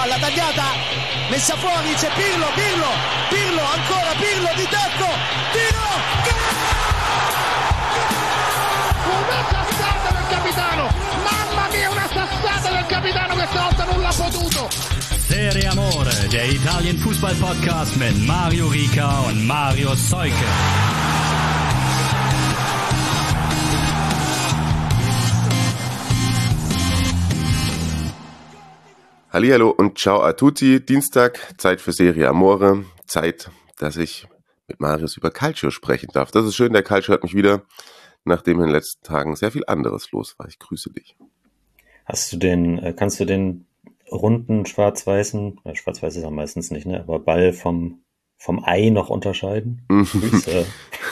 palla tagliata, messa fuori, c'è Pirlo, ancora Pirlo di tacco, tiro, una sassata del capitano, mamma mia, una sassata del capitano, questa volta non l'ha potuto. Serie Amore, der Italien-Fußball-Podcast mit Mario Rica und Mario Seuke. Hallihallo und ciao a tutti. Dienstag, Zeit für Serie Amore. Zeit, dass ich mit Marius über Calcio sprechen darf. Das ist schön, der Calcio hat mich wieder, nachdem in den letzten Tagen sehr viel anderes los war. Ich grüße dich. Kannst du den runden schwarz-weißen, schwarz-weiß ist er meistens nicht, ne, aber Ball vom Ei noch unterscheiden? Grüße.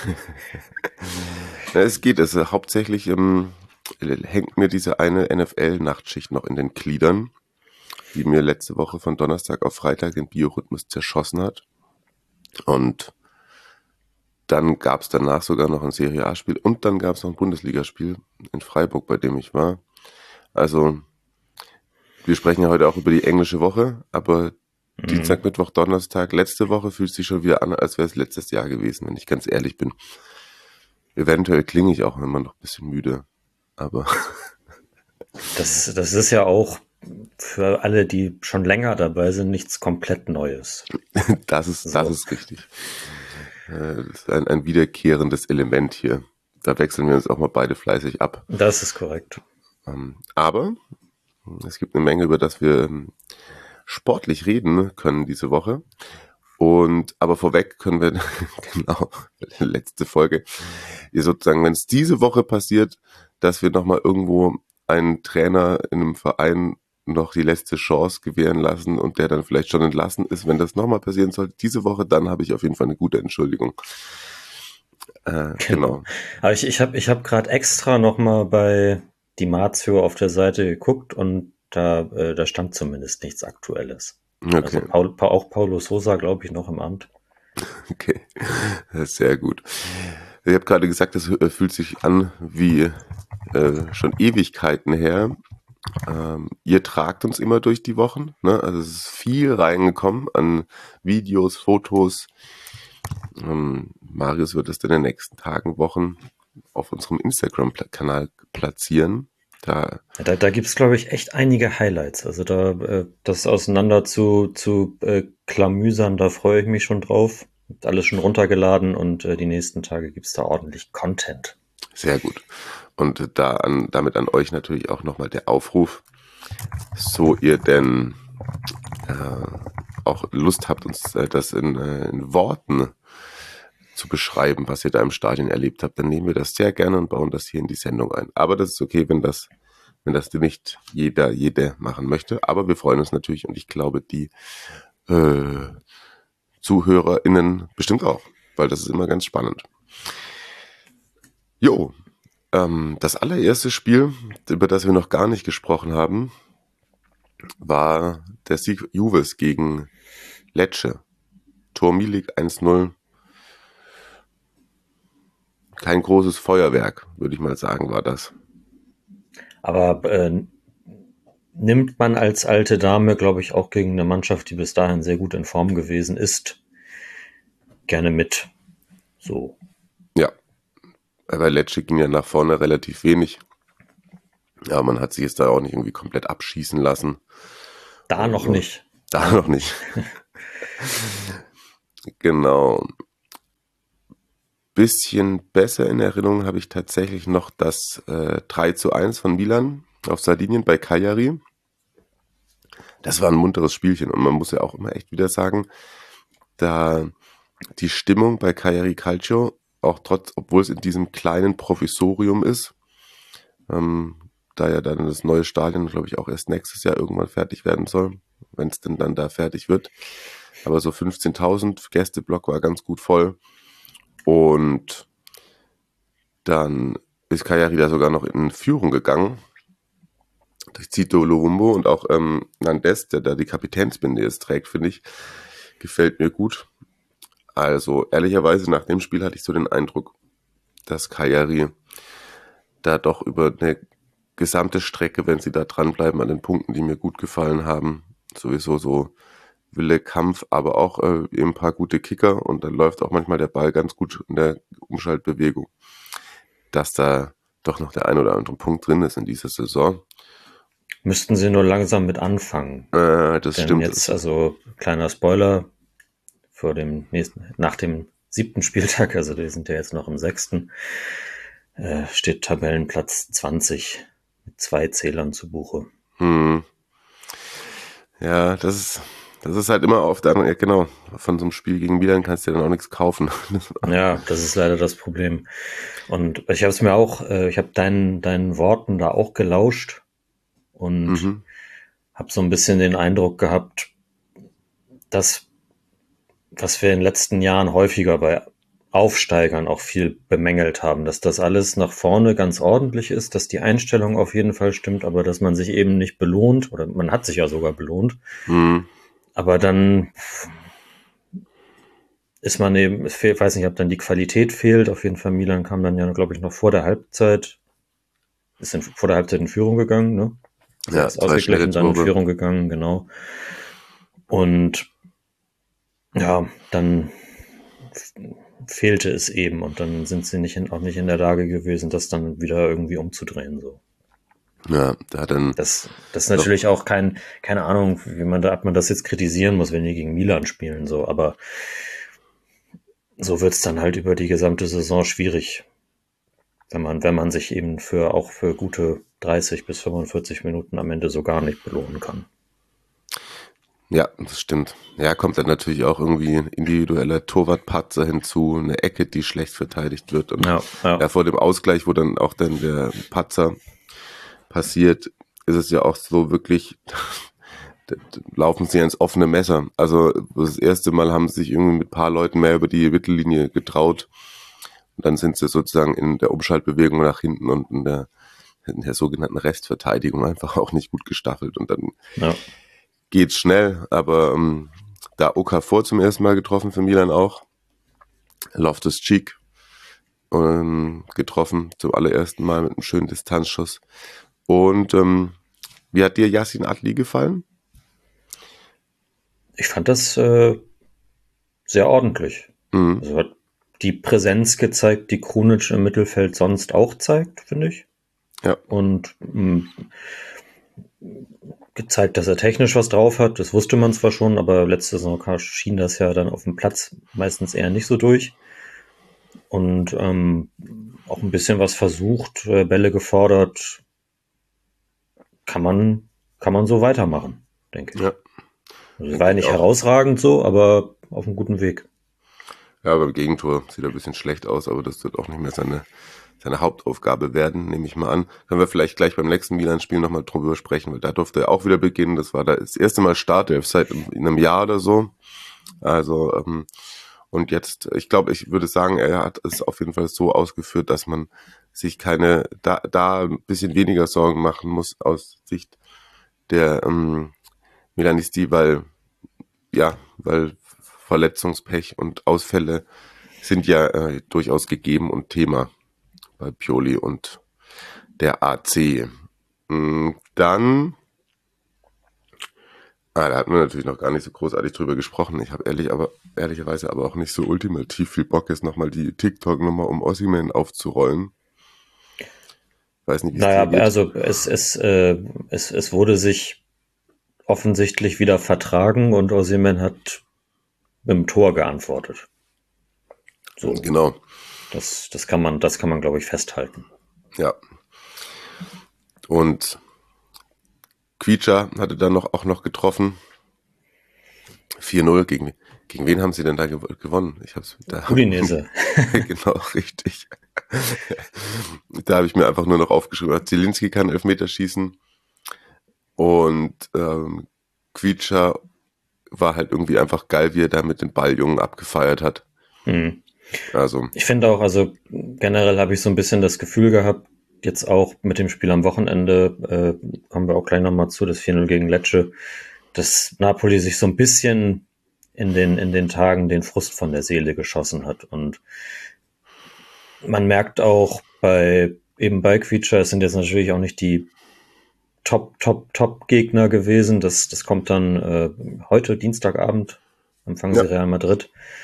Es geht, hauptsächlich hängt mir diese eine NFL-Nachtschicht noch in den Gliedern, die mir letzte Woche von Donnerstag auf Freitag den Biorhythmus zerschossen hat. Und dann gab es danach sogar noch ein Serie A-Spiel und dann gab es noch ein Bundesligaspiel in Freiburg, bei dem ich war. Also, wir sprechen ja heute auch über die englische Woche, aber Dienstag, Mittwoch, Donnerstag, letzte Woche fühlt sich schon wieder an, als wäre es letztes Jahr gewesen, wenn ich ganz ehrlich bin. Eventuell klinge ich auch immer noch ein bisschen müde, aber... Das ist ja auch für alle, die schon länger dabei sind, nichts komplett Neues. Das ist richtig. Das ist ein wiederkehrendes Element hier. Da wechseln wir uns auch mal beide fleißig ab. Das ist korrekt. Aber es gibt eine Menge, über das wir sportlich reden können diese Woche. Aber vorweg können wir, genau, letzte Folge, sozusagen, wenn es diese Woche passiert, dass wir nochmal irgendwo einen Trainer in einem Verein noch die letzte Chance gewähren lassen und der dann vielleicht schon entlassen ist, wenn das nochmal passieren sollte, diese Woche, dann habe ich auf jeden Fall eine gute Entschuldigung. Genau. Aber ich hab gerade extra nochmal bei Di Marzio auf der Seite geguckt und da stand zumindest nichts Aktuelles. Okay. Also auch Paulo Sousa, glaube ich, noch im Amt. Okay, das ist sehr gut. Ich habe gerade gesagt, das fühlt sich an wie schon Ewigkeiten her. Ihr tragt uns immer durch die Wochen, ne? Also es ist viel reingekommen an Videos, Fotos. Marius wird es in den nächsten Tagen, Wochen auf unserem Instagram-Kanal platzieren. Da gibt's, glaube ich, echt einige Highlights. Also das auseinander zu klamüsern, da freue ich mich schon drauf. Hab alles schon runtergeladen und die nächsten Tage gibt's da ordentlich Content. Sehr gut. Und damit an euch natürlich auch nochmal der Aufruf, so ihr denn auch Lust habt, uns das in Worten zu beschreiben, was ihr da im Stadion erlebt habt, dann nehmen wir das sehr gerne und bauen das hier in die Sendung ein. Aber das ist okay, wenn das nicht jede machen möchte. Aber wir freuen uns natürlich und ich glaube, die ZuhörerInnen bestimmt auch, weil das ist immer ganz spannend. Jo, das allererste Spiel, über das wir noch gar nicht gesprochen haben, war der Sieg Juves gegen Lecce. Tor Milik 1-0. Kein großes Feuerwerk, würde ich mal sagen, war das. Aber nimmt man als alte Dame, glaube ich, auch gegen eine Mannschaft, die bis dahin sehr gut in Form gewesen ist, gerne mit. So. Ja, bei Lecce ging ja nach vorne relativ wenig. Ja, man hat sich jetzt da auch nicht irgendwie komplett abschießen lassen. Da noch nicht. Genau. Bisschen besser in Erinnerung habe ich tatsächlich noch das 3-1 von Milan auf Sardinien bei Cagliari. Das war ein munteres Spielchen und man muss ja auch immer echt wieder sagen, da die Stimmung bei Cagliari Calcio, obwohl es in diesem kleinen Provisorium ist, da ja dann das neue Stadion, glaube ich, auch erst nächstes Jahr irgendwann fertig werden soll, wenn es denn dann da fertig wird. Aber so 15.000 Gästeblock war ganz gut voll. Und dann ist Cagliari da sogar noch in Führung gegangen. Durch Zito Luvumbo und auch Nandes, der da die Kapitänsbinde jetzt trägt, finde ich, gefällt mir gut. Also ehrlicherweise nach dem Spiel hatte ich so den Eindruck, dass Cagliari da doch über eine gesamte Strecke, wenn sie da dranbleiben an den Punkten, die mir gut gefallen haben, sowieso so Wille, Kampf, aber auch eben ein paar gute Kicker und dann läuft auch manchmal der Ball ganz gut in der Umschaltbewegung, dass da doch noch der ein oder andere Punkt drin ist in dieser Saison. Müssten sie nur langsam mit anfangen. Das Denn stimmt. jetzt, also kleiner Spoiler, nach dem 7. Spieltag, also wir sind ja jetzt noch im 6., steht Tabellenplatz 20 mit 2 Zählern zu Buche. Ja, das ist halt immer oft, ja, genau, von so einem Spiel gegen Milan kannst du ja dann auch nichts kaufen. Ja, das ist leider das Problem. Und ich habe es mir auch, ich habe deinen Worten da auch gelauscht und habe so ein bisschen den Eindruck gehabt, dass, was wir in den letzten Jahren häufiger bei Aufsteigern auch viel bemängelt haben, dass das alles nach vorne ganz ordentlich ist, dass die Einstellung auf jeden Fall stimmt, aber dass man sich eben nicht belohnt, oder man hat sich ja sogar belohnt, aber dann ist man eben, es fehlt, weiß nicht, ob dann die Qualität fehlt, auf jeden Fall Milan kam dann ja, glaube ich, noch vor der Halbzeit, vor der Halbzeit in Führung gegangen, ne? Ja, ist ausgeglichen, dann in Führung gegangen, genau. Und ja, dann fehlte es eben und dann sind sie auch nicht in der Lage gewesen, das dann wieder irgendwie umzudrehen. So. Ja, da dann. Das ist natürlich auch keine Ahnung, ob man das jetzt kritisieren muss, wenn die gegen Milan spielen, so, aber so wird's dann halt über die gesamte Saison schwierig, wenn man sich eben auch für gute 30 bis 45 Minuten am Ende so gar nicht belohnen kann. Ja, das stimmt. Ja, kommt dann natürlich auch irgendwie ein individueller Torwartpatzer hinzu, eine Ecke, die schlecht verteidigt wird. Und ja, vor dem Ausgleich, wo dann auch dann der Patzer passiert, ist es ja auch so wirklich, laufen sie ins offene Messer. Also das erste Mal haben sie sich irgendwie mit ein paar Leuten mehr über die Mittellinie getraut. Und dann sind sie sozusagen in der Umschaltbewegung nach hinten und in der sogenannten Restverteidigung einfach auch nicht gut gestaffelt. Und dann geht's schnell, aber da Okafor zum ersten Mal getroffen für Milan auch. Loftus-Cheek getroffen zum allerersten Mal mit einem schönen Distanzschuss. Und wie hat dir Yassin Adli gefallen? Ich fand das sehr ordentlich. Also hat die Präsenz gezeigt, die Krunic im Mittelfeld sonst auch zeigt, finde ich. Ja. Und gezeigt, dass er technisch was drauf hat. Das wusste man zwar schon, aber letzte Saison schien das ja dann auf dem Platz meistens eher nicht so durch. Und auch ein bisschen was versucht, Bälle gefordert. Kann man so weitermachen, denke ich. Ja. Also war ja nicht herausragend so, aber auf einem guten Weg. Ja, beim Gegentor sieht er ein bisschen schlecht aus, aber das wird auch nicht mehr seine Hauptaufgabe werden, nehme ich mal an. Können wir vielleicht gleich beim nächsten Milan-Spiel nochmal drüber sprechen, weil da durfte er auch wieder beginnen. Das war das erste Mal Startelf seit in einem Jahr oder so. Also, und jetzt, ich glaube, ich würde sagen, er hat es auf jeden Fall so ausgeführt, dass man sich da ein bisschen weniger Sorgen machen muss aus Sicht der Milanisti, weil Verletzungspech und Ausfälle sind ja durchaus gegeben und Thema bei Pioli und der AC. Dann, da hatten wir natürlich noch gar nicht so großartig drüber gesprochen. Ich habe ehrlicherweise aber auch nicht so ultimativ viel Bock, jetzt nochmal die TikTok-Nummer um Osimhen aufzurollen. Weiß nicht, wie es dir geht. Also es wurde sich offensichtlich wieder vertragen und Osimhen hat mit dem Tor geantwortet. So. Genau. Das kann man, glaube ich, festhalten. Ja. Und Quicha hatte dann auch noch getroffen. 4-0 gegen wen haben sie denn da gewonnen? Udinese. Genau, richtig. Da habe ich mir einfach nur noch aufgeschrieben, Zielinski kann Elfmeter schießen und Quicha war halt irgendwie einfach geil, wie er da mit den Balljungen abgefeiert hat. Also ich finde auch, also generell habe ich so ein bisschen das Gefühl gehabt, jetzt auch mit dem Spiel am Wochenende, kommen wir auch gleich nochmal zu, das 4-0 gegen Lecce, dass Napoli sich so ein bisschen in den Tagen den Frust von der Seele geschossen hat. Und man merkt auch bei Quicha, es sind jetzt natürlich auch nicht die Top-Gegner gewesen. Das kommt dann heute, Dienstagabend, empfangen sie Real Madrid.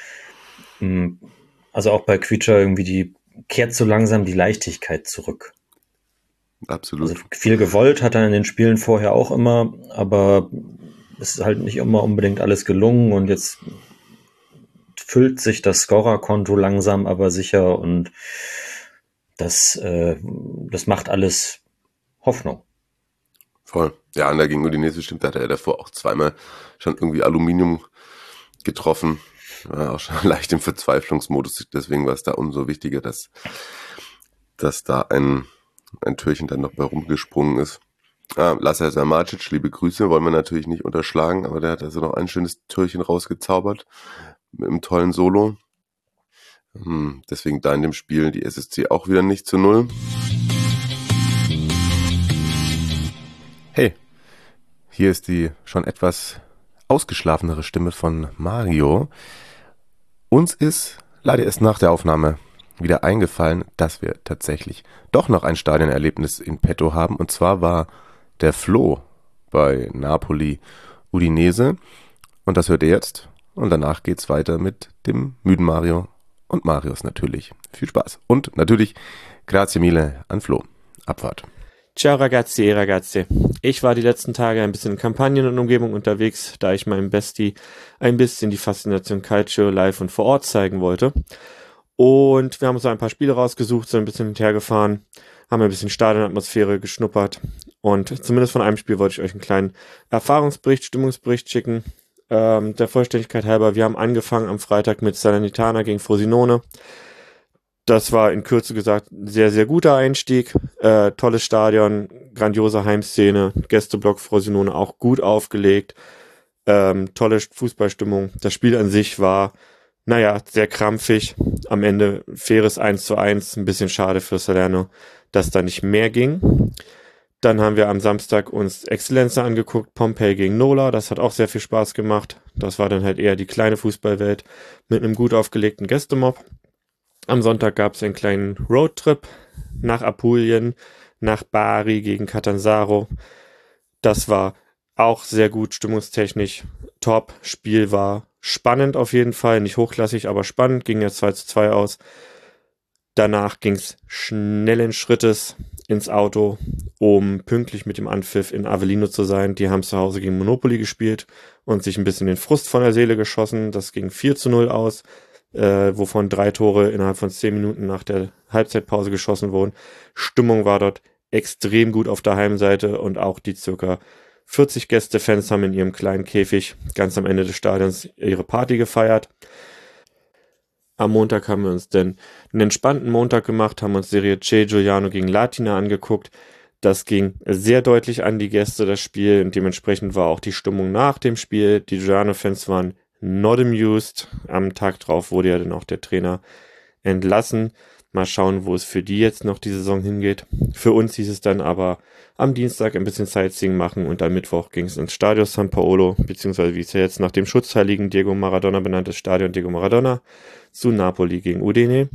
Also auch bei Quicha irgendwie, die kehrt so langsam die Leichtigkeit zurück. Absolut. Also viel gewollt hat er in den Spielen vorher auch immer, aber es ist halt nicht immer unbedingt alles gelungen und jetzt füllt sich das Scorerkonto langsam aber sicher und das macht alles Hoffnung. Voll. Ja, und dagegen Udinese stimmt, da hat er davor auch zweimal schon irgendwie Aluminium getroffen. War auch schon leicht im Verzweiflungsmodus, deswegen war es da umso wichtiger, dass da ein Türchen dann noch bei rumgesprungen ist. Lazar Samardzic, liebe Grüße, wollen wir natürlich nicht unterschlagen, aber der hat also noch ein schönes Türchen rausgezaubert mit einem tollen Solo. Deswegen da in dem Spiel die SSC auch wieder nicht zu 0. Hey, hier ist die schon etwas ausgeschlafenere Stimme von Mario. Uns ist leider erst nach der Aufnahme wieder eingefallen, dass wir tatsächlich doch noch ein Stadionerlebnis in petto haben. Und zwar war der Flo bei Napoli Udinese. Und das hört ihr jetzt. Und danach geht's weiter mit dem müden Mario und Marius natürlich. Viel Spaß. Und natürlich grazie mille an Flo. Abfahrt. Ciao ragazzi e ragazze. Ich war die letzten Tage ein bisschen in Kampagnen und Umgebung unterwegs, da ich meinem Bestie ein bisschen die Faszination Calcio live und vor Ort zeigen wollte. Und wir haben uns ein paar Spiele rausgesucht, sind ein bisschen hinterhergefahren, haben ein bisschen Stadionatmosphäre geschnuppert. Und zumindest von einem Spiel wollte ich euch einen kleinen Erfahrungsbericht, Stimmungsbericht schicken. Der Vollständigkeit halber, wir haben angefangen am Freitag mit Salernitana gegen Frosinone. Das war in Kürze gesagt ein sehr, sehr guter Einstieg. Tolles Stadion, grandiose Heimszene, Gästeblock Frosinone auch gut aufgelegt. Tolle Fußballstimmung. Das Spiel an sich war, sehr krampfig. Am Ende faires 1:1. Ein bisschen schade für Salerno, dass da nicht mehr ging. Dann haben wir am Samstag uns Excellenza angeguckt, Pompei gegen Nola. Das hat auch sehr viel Spaß gemacht. Das war dann halt eher die kleine Fußballwelt mit einem gut aufgelegten Gästemob. Am Sonntag gab es einen kleinen Roadtrip nach Apulien, nach Bari gegen Catanzaro. Das war auch sehr gut, stimmungstechnisch top. Spiel war spannend auf jeden Fall, nicht hochklassig, aber spannend. Ging ja 2:2 aus. Danach ging es schnellen Schrittes ins Auto, um pünktlich mit dem Anpfiff in Avellino zu sein. Die haben zu Hause gegen Monopoly gespielt und sich ein bisschen den Frust von der Seele geschossen. Das ging 4:0 aus. Wovon 3 Tore innerhalb von 10 Minuten nach der Halbzeitpause geschossen wurden. Stimmung war dort extrem gut auf der Heimseite und auch die circa 40 Gästefans haben in ihrem kleinen Käfig ganz am Ende des Stadions ihre Party gefeiert. Am Montag haben wir uns dann einen entspannten Montag gemacht, haben uns Serie C Giuliano gegen Latina angeguckt. Das ging sehr deutlich an die Gäste, das Spiel, und dementsprechend war auch die Stimmung nach dem Spiel. Die Giuliano-Fans waren not amused. Am Tag drauf wurde ja dann auch der Trainer entlassen. Mal schauen, wo es für die jetzt noch die Saison hingeht. Für uns hieß es dann aber am Dienstag ein bisschen Sightseeing machen und am Mittwoch ging es ins Stadio San Paolo, beziehungsweise wie es ja jetzt nach dem Schutzheiligen Diego Maradona benanntes Stadion Diego Maradona, zu Napoli gegen Udine.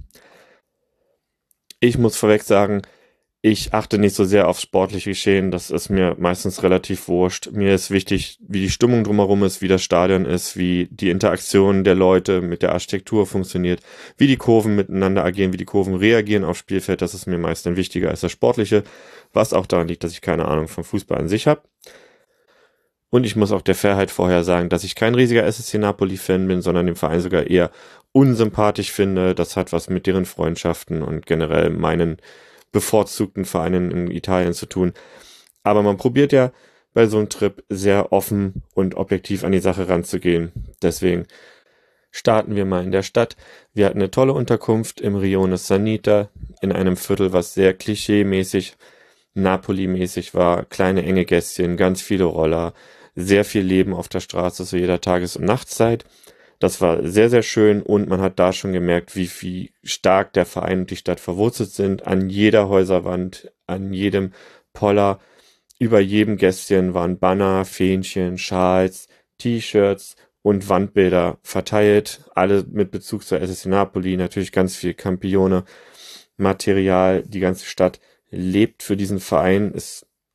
Ich muss vorweg sagen, ich achte nicht so sehr aufs sportliche Geschehen, das ist mir meistens relativ wurscht. Mir ist wichtig, wie die Stimmung drumherum ist, wie das Stadion ist, wie die Interaktion der Leute mit der Architektur funktioniert, wie die Kurven miteinander agieren, wie die Kurven reagieren aufs Spielfeld. Das ist mir meist dann wichtiger als das Sportliche, was auch daran liegt, dass ich keine Ahnung vom Fußball an sich habe. Und ich muss auch der Fairheit vorher sagen, dass ich kein riesiger SSC Napoli-Fan bin, sondern den Verein sogar eher unsympathisch finde. Das hat was mit deren Freundschaften und generell meinen bevorzugten Vereinen in Italien zu tun. Aber man probiert ja bei so einem Trip sehr offen und objektiv an die Sache ranzugehen. Deswegen starten wir mal in der Stadt. Wir hatten eine tolle Unterkunft im Rione Sanita in einem Viertel, was sehr klischee-mäßig, Napoli-mäßig war. Kleine enge Gässchen, ganz viele Roller, sehr viel Leben auf der Straße zu jeder Tages- und Nachtszeit. Das war sehr, sehr schön und man hat da schon gemerkt, wie stark der Verein und die Stadt verwurzelt sind. An jeder Häuserwand, an jedem Poller, über jedem Gästchen waren Banner, Fähnchen, Schals, T-Shirts und Wandbilder verteilt. Alle mit Bezug zur SSC Napoli, natürlich ganz viel Campione, Material. Die ganze Stadt lebt für diesen Verein. Es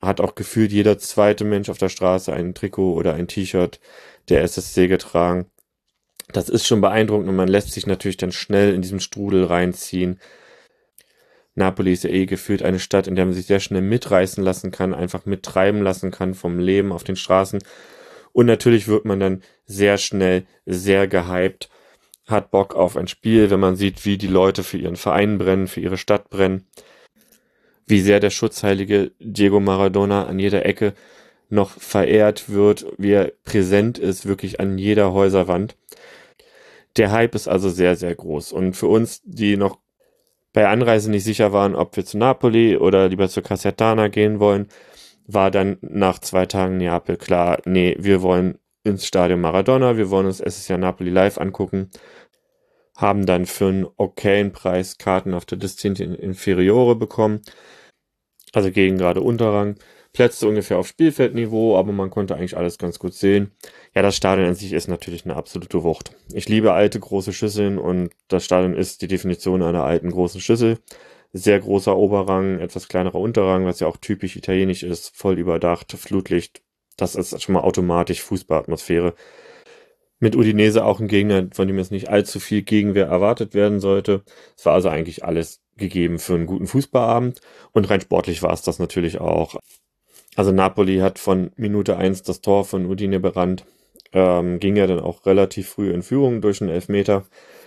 hat auch gefühlt jeder zweite Mensch auf der Straße ein Trikot oder ein T-Shirt der SSC getragen. Das ist schon beeindruckend und man lässt sich natürlich dann schnell in diesem Strudel reinziehen. Napoli ist ja gefühlt eine Stadt, in der man sich sehr schnell mitreißen lassen kann, einfach mittreiben lassen kann vom Leben auf den Straßen. Und natürlich wird man dann sehr schnell sehr gehypt, hat Bock auf ein Spiel, wenn man sieht, wie die Leute für ihren Verein brennen, für ihre Stadt brennen, wie sehr der schutzheilige Diego Maradona an jeder Ecke noch verehrt wird, wie er präsent ist, wirklich an jeder Häuserwand. Der Hype ist also sehr, sehr groß. Und für uns, die noch bei Anreise nicht sicher waren, ob wir zu Napoli oder lieber zur Casertana gehen wollen, war dann nach 2 Tagen Neapel klar, nee, wir wollen ins Stadion Maradona, wir wollen uns SSC Napoli live angucken, haben dann für einen okayen Preis Karten auf der Distinti Inferiore bekommen, also gegen gerade Unterrang, Plätze ungefähr auf Spielfeldniveau, aber man konnte eigentlich alles ganz gut sehen. Ja, das Stadion an sich ist natürlich eine absolute Wucht. Ich liebe alte, große Schüsseln und das Stadion ist die Definition einer alten, großen Schüssel. Sehr großer Oberrang, etwas kleinerer Unterrang, was ja auch typisch italienisch ist, voll überdacht, Flutlicht. Das ist schon mal automatisch Fußballatmosphäre. Mit Udinese auch ein Gegner, von dem jetzt nicht allzu viel Gegenwehr erwartet werden sollte. Es war also eigentlich alles gegeben für einen guten Fußballabend und rein sportlich war es das natürlich auch. Also Napoli hat von Minute 1 das Tor von Udine berannt, ging ja dann auch relativ früh in Führung durch einen Elfmeter.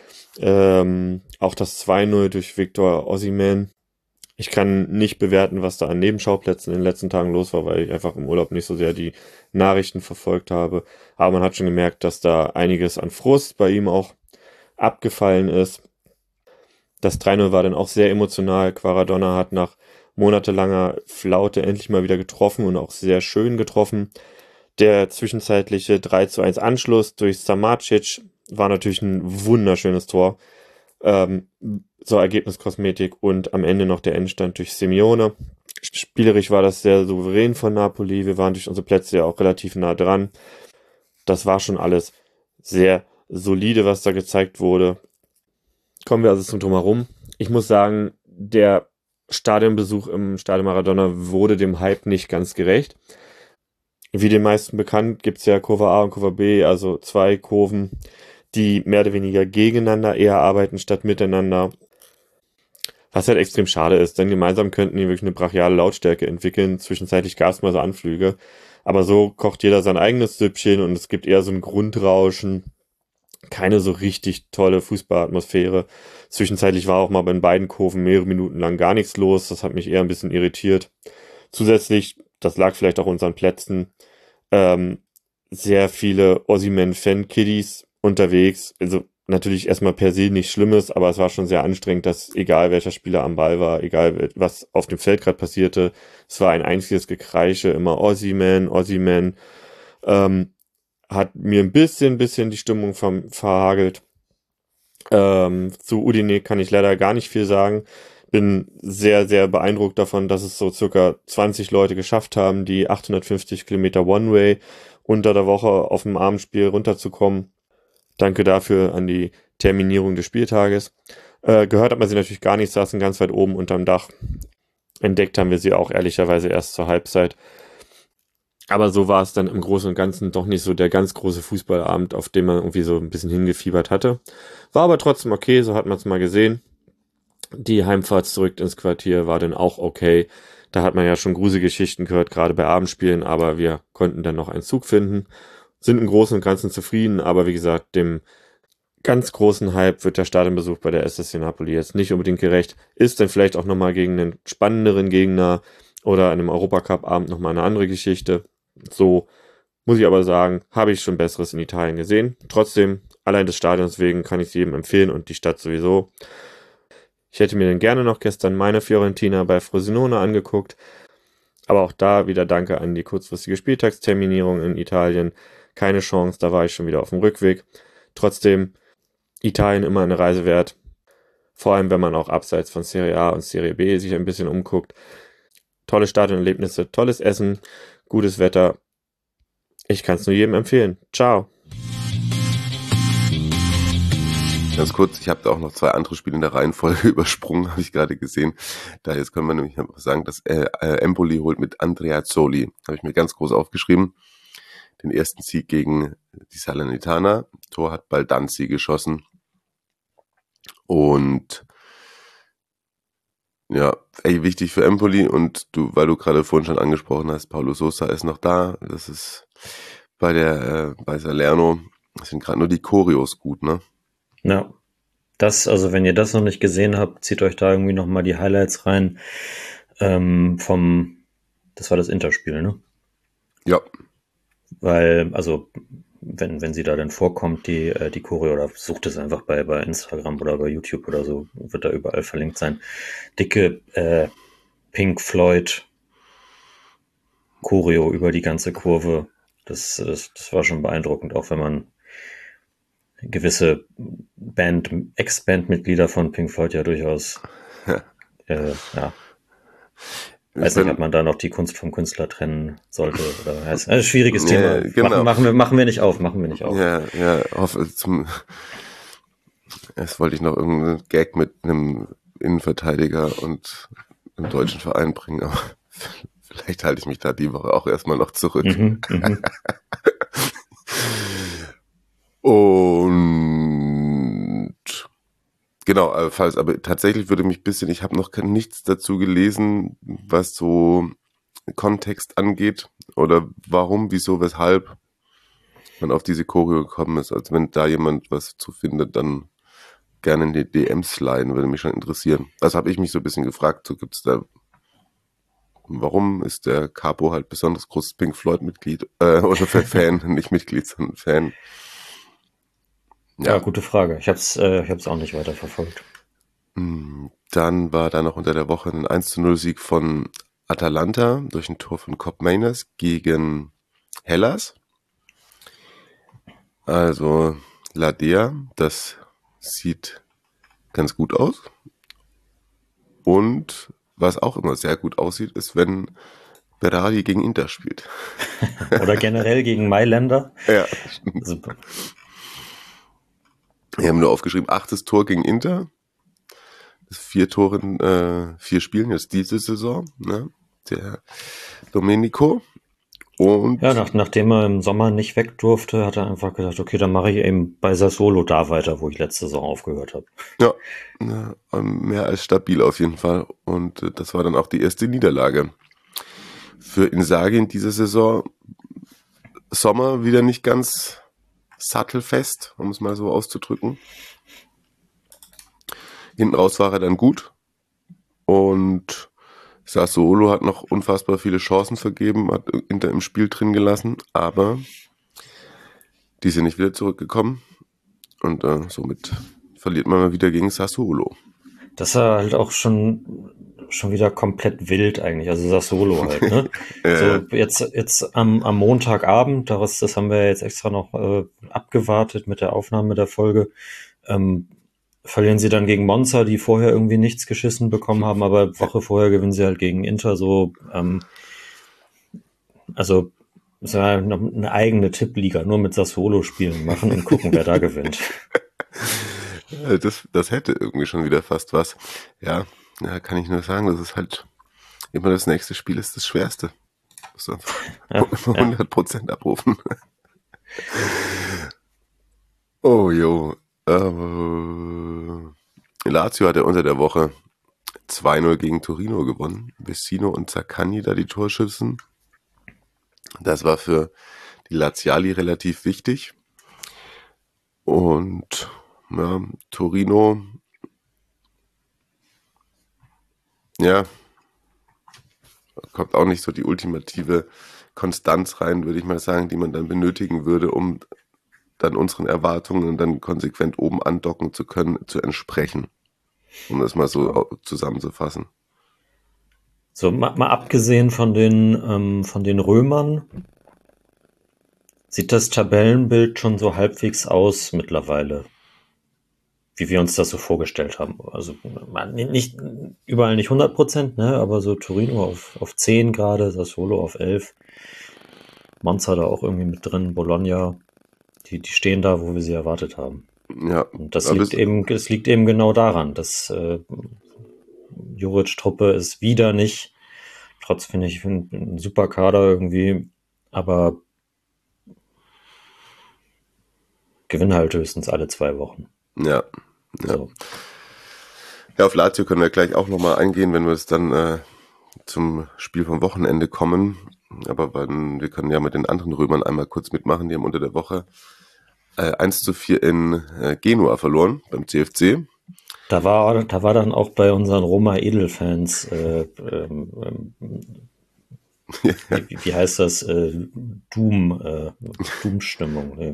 Auch das 2-0 durch Victor Osimhen. Ich kann nicht bewerten, was da an Nebenschauplätzen in den letzten Tagen los war, weil ich einfach im Urlaub nicht so sehr die Nachrichten verfolgt habe. Aber man hat schon gemerkt, dass da einiges an Frust bei ihm auch abgefallen ist. Das 3-0 war dann auch sehr emotional. Quaradonna hat nach monatelanger Flaute endlich mal wieder getroffen und auch sehr schön getroffen. Der zwischenzeitliche 3:1 Anschluss durch Samacic war natürlich ein wunderschönes Tor. So Ergebniskosmetik und am Ende noch der Endstand durch Simeone. Spielerisch war das sehr souverän von Napoli. Wir waren durch unsere Plätze ja auch relativ nah dran. Das war schon alles sehr solide, was da gezeigt wurde. Kommen wir also zum Drumherum. Ich muss sagen, der Stadionbesuch im Stadion Maradona wurde dem Hype nicht ganz gerecht. Wie den meisten bekannt, gibt es ja Kurve A und Kurve B, also 2 Kurven, die mehr oder weniger gegeneinander eher arbeiten statt miteinander. Was halt extrem schade ist, denn gemeinsam könnten die wirklich eine brachiale Lautstärke entwickeln. Zwischenzeitlich gab es mal so Anflüge, aber so kocht jeder sein eigenes Süppchen und es gibt eher so ein Grundrauschen. Keine so richtig tolle Fußballatmosphäre. Zwischenzeitlich war auch mal bei beiden Kurven mehrere Minuten lang gar nichts los. Das hat mich eher ein bisschen irritiert. Zusätzlich, das lag vielleicht auch an unseren Plätzen, sehr viele Osimhen-Fan-Kiddies unterwegs. Also natürlich erstmal per se nichts Schlimmes, aber es war schon sehr anstrengend, dass egal welcher Spieler am Ball war, egal was auf dem Feld gerade passierte, es war ein einziges Gekreische, immer Osimhen, hat mir ein bisschen die Stimmung verhagelt. Zu Udine kann ich leider gar nicht viel sagen. Bin sehr, sehr beeindruckt davon, dass es so circa 20 Leute geschafft haben, die 850 Kilometer One-Way unter der Woche auf dem Abendspiel runterzukommen. Danke dafür an die Terminierung des Spieltages. Gehört hat man sie natürlich gar nicht, saßen ganz weit oben unterm Dach. Entdeckt haben wir sie auch ehrlicherweise erst zur Halbzeit. Aber so war es dann im Großen und Ganzen doch nicht so der ganz große Fußballabend, auf den man irgendwie so ein bisschen hingefiebert hatte. War aber trotzdem okay, so hat man es mal gesehen. Die Heimfahrt zurück ins Quartier war dann auch okay. Da hat man ja schon Gruselgeschichten gehört, gerade bei Abendspielen, aber wir konnten dann noch einen Zug finden. Sind im Großen und Ganzen zufrieden, aber wie gesagt, dem ganz großen Hype wird der Stadionbesuch bei der SSC Napoli jetzt nicht unbedingt gerecht. Ist dann vielleicht auch nochmal gegen einen spannenderen Gegner oder an einem Europacup-Abend nochmal eine andere Geschichte. So muss ich aber sagen, habe ich schon Besseres in Italien gesehen. Trotzdem, allein des Stadions wegen kann ich es jedem empfehlen und die Stadt sowieso. Ich hätte mir dann gerne noch gestern meine Fiorentina bei Frosinone angeguckt, aber auch da wieder danke an die kurzfristige Spieltagsterminierung in Italien. Keine Chance, da war ich schon wieder auf dem Rückweg. Trotzdem, Italien immer eine Reise wert. Vor allem, wenn man auch abseits von Serie A und Serie B sich ein bisschen umguckt. Tolle Stadionerlebnisse, tolles Essen, gutes Wetter. Ich kann es nur jedem empfehlen. Ciao. Ganz kurz, ich habe da auch noch 2 andere Spiele in der Reihenfolge übersprungen, habe ich gerade gesehen. Da jetzt können wir nämlich sagen, dass Empoli holt mit Andreazzoli. Habe ich mir ganz groß aufgeschrieben. Den ersten Sieg gegen die Salernitana. Tor hat Baldanzi geschossen. Und ja, wichtig für Empoli. Und weil du gerade vorhin schon angesprochen hast, Paulo Sousa ist noch da. Das ist bei Salerno sind gerade nur die Choreos gut, ne? Ja, also wenn ihr das noch nicht gesehen habt, zieht euch da irgendwie nochmal die Highlights rein das war das Interspiel, ne? Ja. Weil, also wenn sie da dann vorkommt, die Choreo, oder sucht es einfach bei Instagram oder bei YouTube oder so, wird da überall verlinkt sein. Dicke Pink Floyd Choreo über die ganze Kurve. Das war schon beeindruckend, auch wenn man gewisse Ex-Bandmitglieder von Pink Floyd ja durchaus weiß nicht, ob man da noch die Kunst vom Künstler trennen sollte oder das ist ein schwieriges Thema. Genau. Machen wir nicht auf. Ja, erst wollte ich noch irgendeinen Gag mit einem Innenverteidiger und einem deutschen Verein bringen, aber vielleicht halte ich mich da die Woche auch erstmal noch zurück. Und genau, aber tatsächlich würde mich ich habe noch nichts dazu gelesen, was so Kontext angeht oder warum, wieso, weshalb man auf diese Choreo gekommen ist. Also wenn da jemand was zu findet, dann gerne in die DMs sliden, würde mich schon interessieren. Also habe ich mich so ein bisschen gefragt, so gibt's da, warum ist der Capo halt besonders großes Pink Floyd Mitglied oder Fan, nicht Mitglied, sondern Fan. Ja, gute Frage. Ich hab's auch nicht weiter verfolgt. Dann war da noch unter der Woche ein 1:0 Sieg von Atalanta durch ein Tor von Koopmeiners gegen Hellas. Also Ladea, das sieht ganz gut aus. Und was auch immer sehr gut aussieht, ist, wenn Berardi gegen Inter spielt. Oder generell gegen Mailänder. Ja, super. Wir haben nur aufgeschrieben, 8. Tor gegen Inter. Das 4 Tore in 4 Spielen, jetzt diese Saison, ne? Der Domenico. Und ja, nachdem er im Sommer nicht weg durfte, hat er einfach gedacht, okay, dann mache ich eben bei Sassuolo da weiter, wo ich letzte Saison aufgehört habe. Ja, mehr als stabil auf jeden Fall. Und das war dann auch die erste Niederlage für Inzaghi in dieser Saison. Sommer wieder nicht ganz sattelfest, um es mal so auszudrücken. Hinten raus war er dann gut. Und Sassuolo hat noch unfassbar viele Chancen vergeben, hat Inter im Spiel drin gelassen, aber die sind nicht wieder zurückgekommen. Und somit verliert man mal wieder gegen Sassuolo. Das war halt auch schon wieder komplett wild eigentlich, also Sassuolo halt, ne? So jetzt am Montagabend, das haben wir jetzt extra noch abgewartet mit der Aufnahme der Folge, verlieren sie dann gegen Monza, die vorher irgendwie nichts geschissen bekommen haben, aber Woche vorher gewinnen sie halt gegen Inter, so also es war noch eine eigene Tippliga, nur mit Sassuolo spielen machen und gucken, wer da gewinnt. Das hätte irgendwie schon wieder fast was. Ja, kann ich nur sagen, das ist halt immer das nächste Spiel ist das Schwerste. Das ist einfach 100% abrufen. Oh jo. Lazio hat ja unter der Woche 2:0 gegen Torino gewonnen. Vecino und Zaccagni da die Torschützen. Das war für die Laziali relativ wichtig. Und ja, Torino, ja, kommt auch nicht so die ultimative Konstanz rein, würde ich mal sagen, die man dann benötigen würde, um dann unseren Erwartungen dann konsequent oben andocken zu können, zu entsprechen. Um das mal so zusammenzufassen. So, mal abgesehen von den Römern, sieht das Tabellenbild schon so halbwegs aus mittlerweile, wie wir uns das so vorgestellt haben. Also nicht überall nicht 100%, ne, aber so Torino auf 10 gerade, Sassuolo auf 11, Monza da auch irgendwie mit drin, Bologna, die stehen da, wo wir sie erwartet haben. Ja, Und das liegt eben genau daran, dass Juric-Truppe ist wieder nicht, trotz finde ich ein super Kader irgendwie, aber gewinnen halt höchstens alle 2 Wochen. Ja. So. Ja, auf Lazio können wir gleich auch nochmal eingehen, wenn wir es dann zum Spiel vom Wochenende kommen. Aber wir können ja mit den anderen Römern einmal kurz mitmachen. Die haben unter der Woche 1:4 in Genua verloren beim CFC. Da war dann auch bei unseren Roma-Edelfans, wie heißt das, Doom-Stimmung.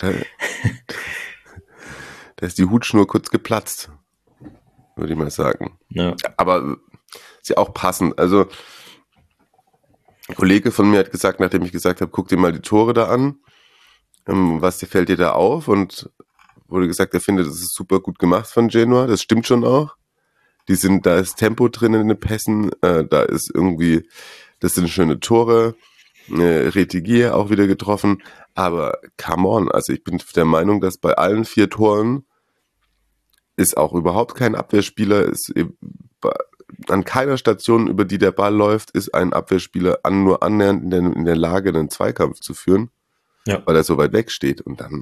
Da ist die Hutschnur kurz geplatzt, würde ich mal sagen. Ja. Aber ist ja auch passend. Also ein Kollege von mir hat gesagt, nachdem ich gesagt habe, guck dir mal die Tore da an, was fällt dir da auf? Und wurde gesagt, er findet, das ist super gut gemacht von Genua. Das stimmt schon auch. Da ist Tempo drin in den Pässen, da ist irgendwie, das sind schöne Tore. Retigier auch wieder getroffen. Aber come on, also ich bin der Meinung, dass bei allen 4 Toren ist auch überhaupt kein Abwehrspieler, an keiner Station, über die der Ball läuft, ist ein Abwehrspieler nur annähernd in der Lage, einen Zweikampf zu führen, weil er so weit weg steht. Und dann,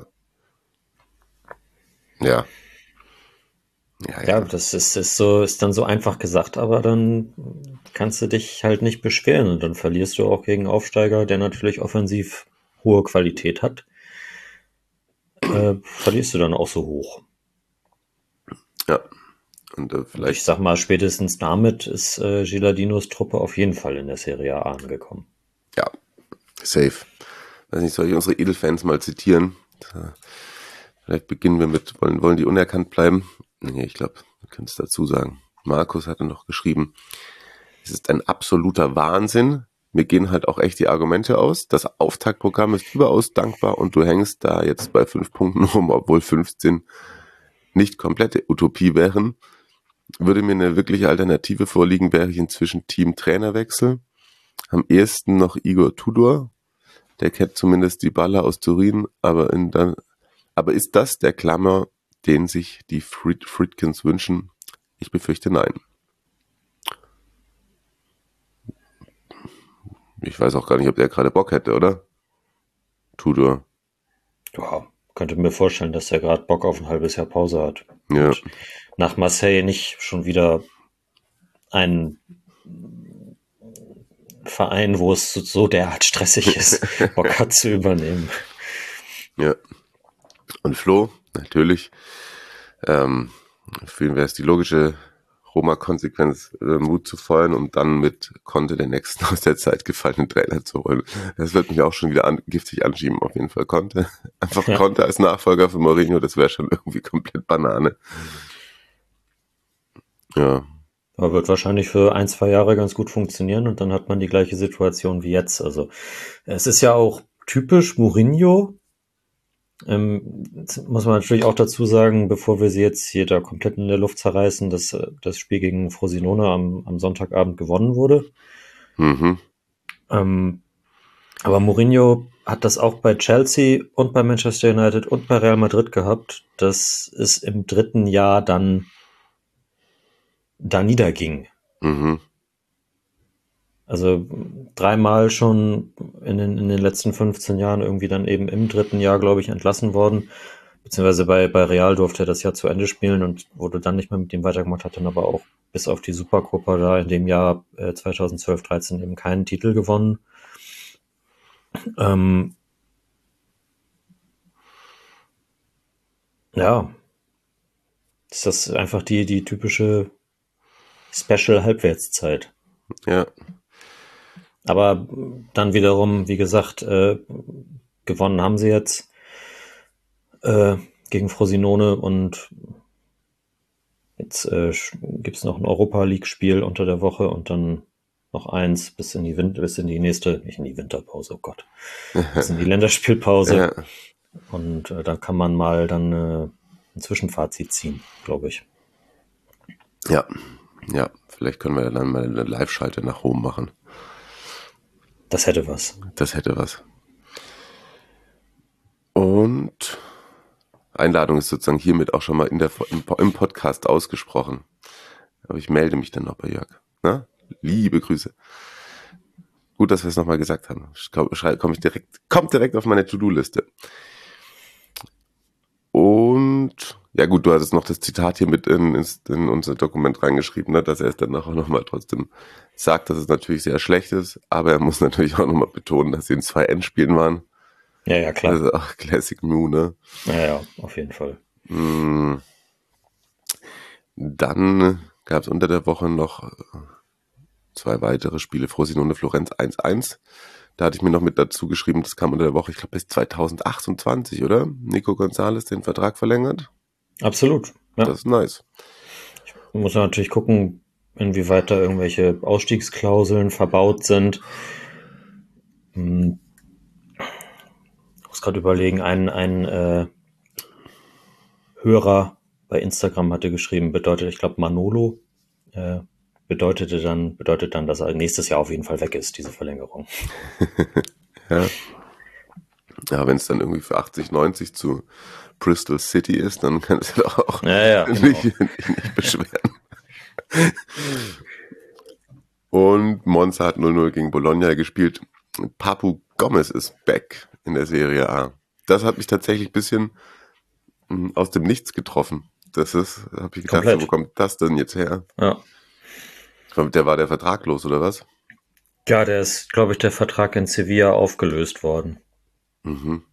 Ja, das ist dann so einfach gesagt, aber dann kannst du dich halt nicht beschweren und dann verlierst du auch gegen Aufsteiger, der natürlich offensiv hohe Qualität hat. Verlierst du dann auch so hoch. Ja. Und vielleicht. Ich sag mal, spätestens damit ist Giladinos Truppe auf jeden Fall in der Serie A angekommen. Ja, safe. Weiß nicht, soll ich unsere Edelfans mal zitieren? Vielleicht beginnen wir mit, wollen die unerkannt bleiben? Nee, ich glaube, wir können es dazu sagen. Markus hatte noch geschrieben, es ist ein absoluter Wahnsinn. Mir gehen halt auch echt die Argumente aus. Das Auftaktprogramm ist überaus dankbar und du hängst da jetzt bei 5 Punkten rum, obwohl 15 nicht komplette Utopie wären. Würde mir eine wirkliche Alternative vorliegen, wäre ich inzwischen Team-Trainerwechsel. Am ehesten noch Igor Tudor. Der kennt zumindest die Baller aus Turin, aber ist das der Klammer, den sich die Friedkins wünschen? Ich befürchte nein. Ich weiß auch gar nicht, ob der gerade Bock hätte, oder? Tudor. Ja, könnte mir vorstellen, dass er gerade Bock auf ein halbes Jahr Pause hat. Ja. Und nach Marseille nicht schon wieder ein Verein, wo es so derart stressig ist, Bock hat zu übernehmen. Ja. Und Flo, natürlich, für ihn wäre es die logische Roma-Konsequenz, Mut zu feuern, um dann mit Conte den nächsten aus der Zeit gefallenen Trainer zu holen. Das wird mich auch schon wieder giftig anschieben, auf jeden Fall. Conte als Nachfolger für Mourinho, das wäre schon irgendwie komplett Banane. Ja. Aber wird wahrscheinlich für 1-2 Jahre ganz gut funktionieren und dann hat man die gleiche Situation wie jetzt. Also es ist ja auch typisch Mourinho. Muss man natürlich auch dazu sagen, bevor wir sie jetzt hier da komplett in der Luft zerreißen, dass das Spiel gegen Frosinone am Sonntagabend gewonnen wurde. Mhm. Aber Mourinho hat das auch bei Chelsea und bei Manchester United und bei Real Madrid gehabt, dass es im 3. Jahr dann da niederging. Mhm. Also 3-mal schon in den letzten 15 Jahren irgendwie dann eben im 3. Jahr, glaube ich, entlassen worden. Beziehungsweise bei Real durfte er das Jahr zu Ende spielen und wurde dann nicht mehr mit ihm weitergemacht, hat dann aber auch bis auf die Supercopa da in dem Jahr 2012/13 eben keinen Titel gewonnen. Ja, ist das einfach die typische Special-Halbwertszeit. Ja. Aber dann wiederum, wie gesagt, gewonnen haben sie jetzt gegen Frosinone und jetzt gibt's noch ein Europa-League-Spiel unter der Woche und dann noch eins bis in die Winterpause, oh Gott, bis in die Länderspielpause. Ja. Und da kann man mal dann ein Zwischenfazit ziehen, glaube ich. Ja, vielleicht können wir dann mal eine Live-Schalte nach Rom machen. Das hätte was. Und Einladung ist sozusagen hiermit auch schon mal im Podcast ausgesprochen. Aber ich melde mich dann noch bei Jörg. Na? Liebe Grüße. Gut, dass wir es nochmal gesagt haben. Kommt direkt auf meine To-Do-Liste. Und ja gut, du hattest noch das Zitat hier mit in unser Dokument reingeschrieben, ne, dass er es dann auch nochmal trotzdem sagt, dass es natürlich sehr schlecht ist, aber er muss natürlich auch nochmal betonen, dass sie in 2 Endspielen waren. Ja, klar. Also auch Classic Mew, ne? Ja, auf jeden Fall. Dann gab es unter der Woche noch 2 weitere Spiele. Frosinone Florenz 1-1. Da hatte ich mir noch mit dazu geschrieben, das kam unter der Woche, ich glaube bis 2028, oder? Nico González den Vertrag verlängert. Absolut. Ja. Das ist nice. Ich muss natürlich gucken, inwieweit da irgendwelche Ausstiegsklauseln verbaut sind. Ich muss gerade überlegen, ein Hörer bei Instagram hatte geschrieben, ich glaube Manolo, bedeutet dann, dass er nächstes Jahr auf jeden Fall weg ist, diese Verlängerung. Ja, wenn es dann irgendwie für 80, 90 zu Bristol City ist, dann kann es ja doch auch nicht beschweren. Und Monza hat 0-0 gegen Bologna gespielt. Papu Gomez ist back in der Serie A. Das hat mich tatsächlich ein bisschen aus dem Nichts getroffen. Habe ich gedacht, wo kommt das denn jetzt her? Ja. Der war der Vertrag los, oder was? Ja, der ist, glaube ich, der Vertrag in Sevilla aufgelöst worden. Mhm.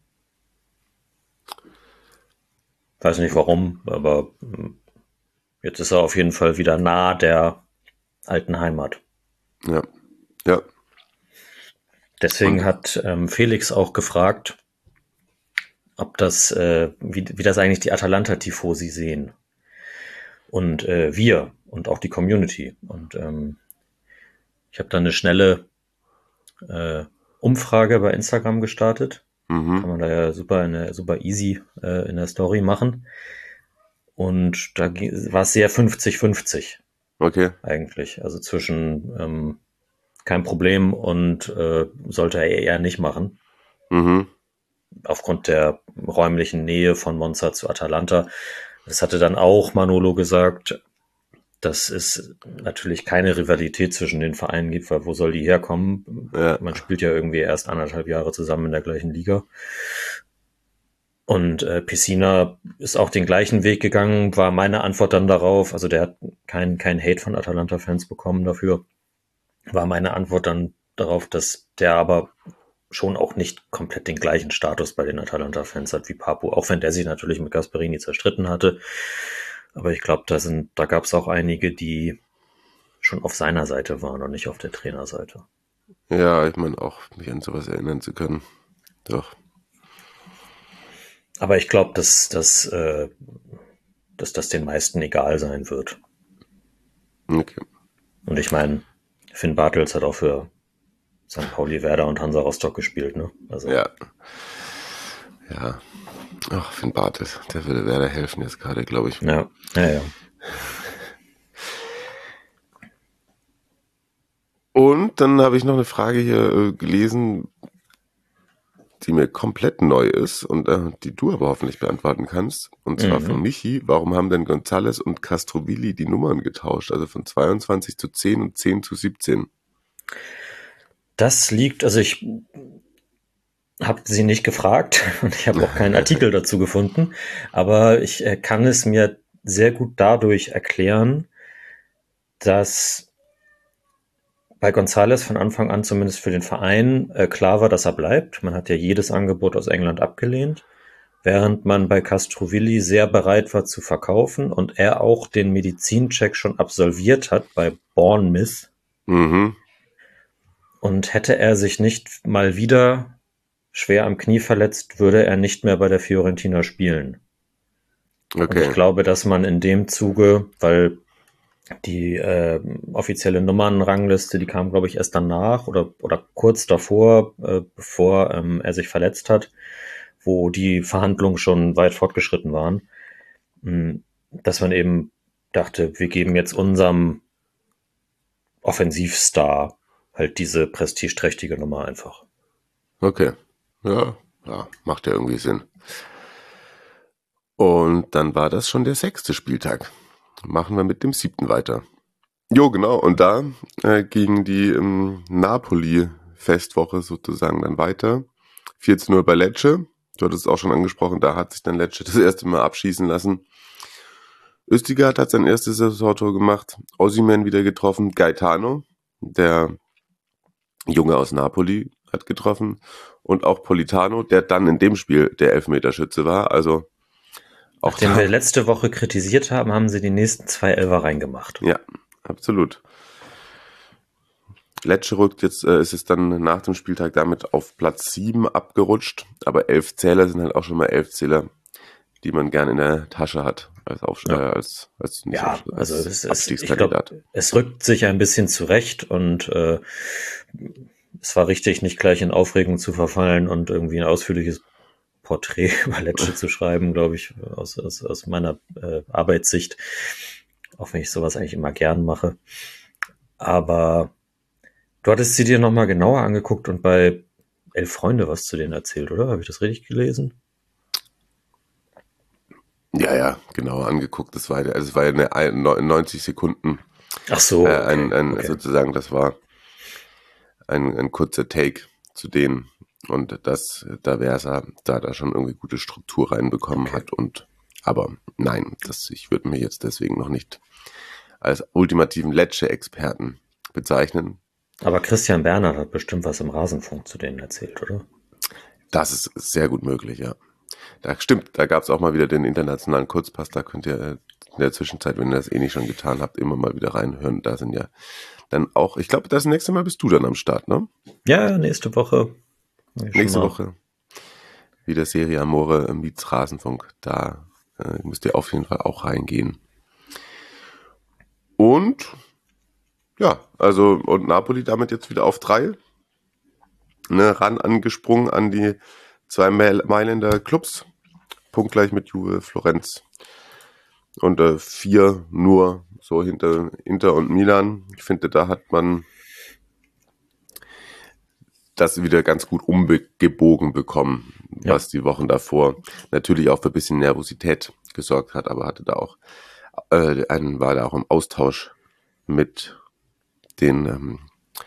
Weiß nicht warum, aber jetzt ist er auf jeden Fall wieder nah der alten Heimat. Ja. Deswegen hat Felix auch gefragt, ob das, wie das eigentlich die Atalanta-Tifosi sehen. Und wir und auch die Community. Und ich habe da eine schnelle Umfrage bei Instagram gestartet. Kann man da ja super easy in der Story machen. Und da war es sehr 50-50. Okay. Eigentlich. Also zwischen kein Problem und sollte er eher nicht machen. Aufgrund der räumlichen Nähe von Monza zu Atalanta. Das hatte dann auch Manolo gesagt, dass es natürlich keine Rivalität zwischen den Vereinen gibt, weil wo soll die herkommen? Ja. Man spielt ja irgendwie erst 1,5 Jahre zusammen in der gleichen Liga. Und Pessina ist auch den gleichen Weg gegangen, war meine Antwort dann darauf, also der hat kein Hate von Atalanta-Fans bekommen dafür, war meine Antwort dann darauf, dass der aber schon auch nicht komplett den gleichen Status bei den Atalanta-Fans hat wie Papu, auch wenn der sich natürlich mit Gasperini zerstritten hatte. Aber ich glaube, da gab es auch einige, die schon auf seiner Seite waren und nicht auf der Trainerseite. Ja, ich meine auch, mich an sowas erinnern zu können. Doch. Aber ich glaube, dass das den meisten egal sein wird. Okay. Und ich meine, Finn Bartels hat auch für St. Pauli, Werder und Hansa Rostock gespielt, ne? Also. Ja. Ach, Finn Bartels, der würde Werder helfen jetzt gerade, glaube ich. Ja. Und dann habe ich noch eine Frage hier gelesen, die mir komplett neu ist und die du aber hoffentlich beantworten kannst. Und zwar von Michi, warum haben denn González und Castrovilli die Nummern getauscht? Also von 22:10 und 10:17. Das liegt, also ich habe sie nicht gefragt und ich habe auch keinen Artikel dazu gefunden, aber ich kann es mir sehr gut dadurch erklären, dass bei González von Anfang an zumindest für den Verein klar war, dass er bleibt. Man hat ja jedes Angebot aus England abgelehnt, während man bei Castrovilli sehr bereit war zu verkaufen und er auch den Medizincheck schon absolviert hat bei Bournemouth. Und hätte er sich nicht mal wieder schwer am Knie verletzt, würde er nicht mehr bei der Fiorentina spielen. Okay. Und ich glaube, dass man in dem Zuge, weil die offizielle Nummernrangliste, die kam, glaube ich, erst danach oder kurz davor, bevor er sich verletzt hat, wo die Verhandlungen schon weit fortgeschritten waren, dass man eben dachte, wir geben jetzt unserem Offensivstar halt diese prestigeträchtige Nummer einfach. Okay. Ja, macht ja irgendwie Sinn. Und dann war das schon der 6. Spieltag. Machen wir mit dem 7. weiter. Jo, genau. Und da ging die Napoli-Festwoche sozusagen dann weiter. 14 Uhr bei Lecce. Du hattest es auch schon angesprochen, da hat sich dann Lecce das erste Mal abschießen lassen. Østigard hat sein erstes Saisontor gemacht. Osimhen wieder getroffen. Gaetano, der Junge aus Napoli, hat getroffen. Und auch Politano, der dann in dem Spiel der Elfmeterschütze war. Also auch Nachdem wir letzte Woche kritisiert haben, haben sie die nächsten 2 Elfer reingemacht. Ja, absolut. Lecce rückt jetzt, ist es dann nach dem Spieltag damit auf Platz 7 abgerutscht. Aber 11 Zähler sind halt auch schon mal 11 Zähler, die man gerne in der Tasche hat als Abstiegskandidat. Es rückt sich ein bisschen zurecht und es war richtig, nicht gleich in Aufregung zu verfallen und irgendwie ein ausführliches Porträt über Lecce zu schreiben, glaube ich, aus meiner Arbeitssicht, auch wenn ich sowas eigentlich immer gern mache. Aber du hattest sie dir nochmal genauer angeguckt und bei 11 Freunde was zu denen erzählt, oder? Habe ich das richtig gelesen? Ja, genau angeguckt. Es war ja eine 90 Sekunden. Ach so. Okay. Sozusagen, das war ein kurzer Take zu denen. Und da Versa da schon irgendwie gute Struktur reinbekommen hat. Aber nein, ich würde mich jetzt deswegen noch nicht als ultimativen Lecce-Experten bezeichnen. Aber Christian Bernhard hat bestimmt was im Rasenfunk zu denen erzählt, oder? Das ist sehr gut möglich, ja. Da gab es auch mal wieder den internationalen Kurzpass, da könnt ihr in der Zwischenzeit, wenn ihr das nicht schon getan habt, immer mal wieder reinhören. Da sind ja dann auch, ich glaube, das nächste Mal bist du dann am Start, ne? Ja, nächste Woche. Nächste Woche wieder Serie Amore meets Rasenfunk. Da müsst ihr auf jeden Fall auch reingehen. Und ja, und Napoli damit jetzt wieder auf 3. Ran angesprungen an die 2 Mailänder Clubs. Punktgleich mit Juve, Florenz. Und 4 nur so hinter Inter und Milan. Ich finde, da hat man das wieder ganz gut umgebogen bekommen, was die Wochen davor natürlich auch für ein bisschen Nervosität gesorgt hat, aber hatte da auch war da auch im Austausch mit den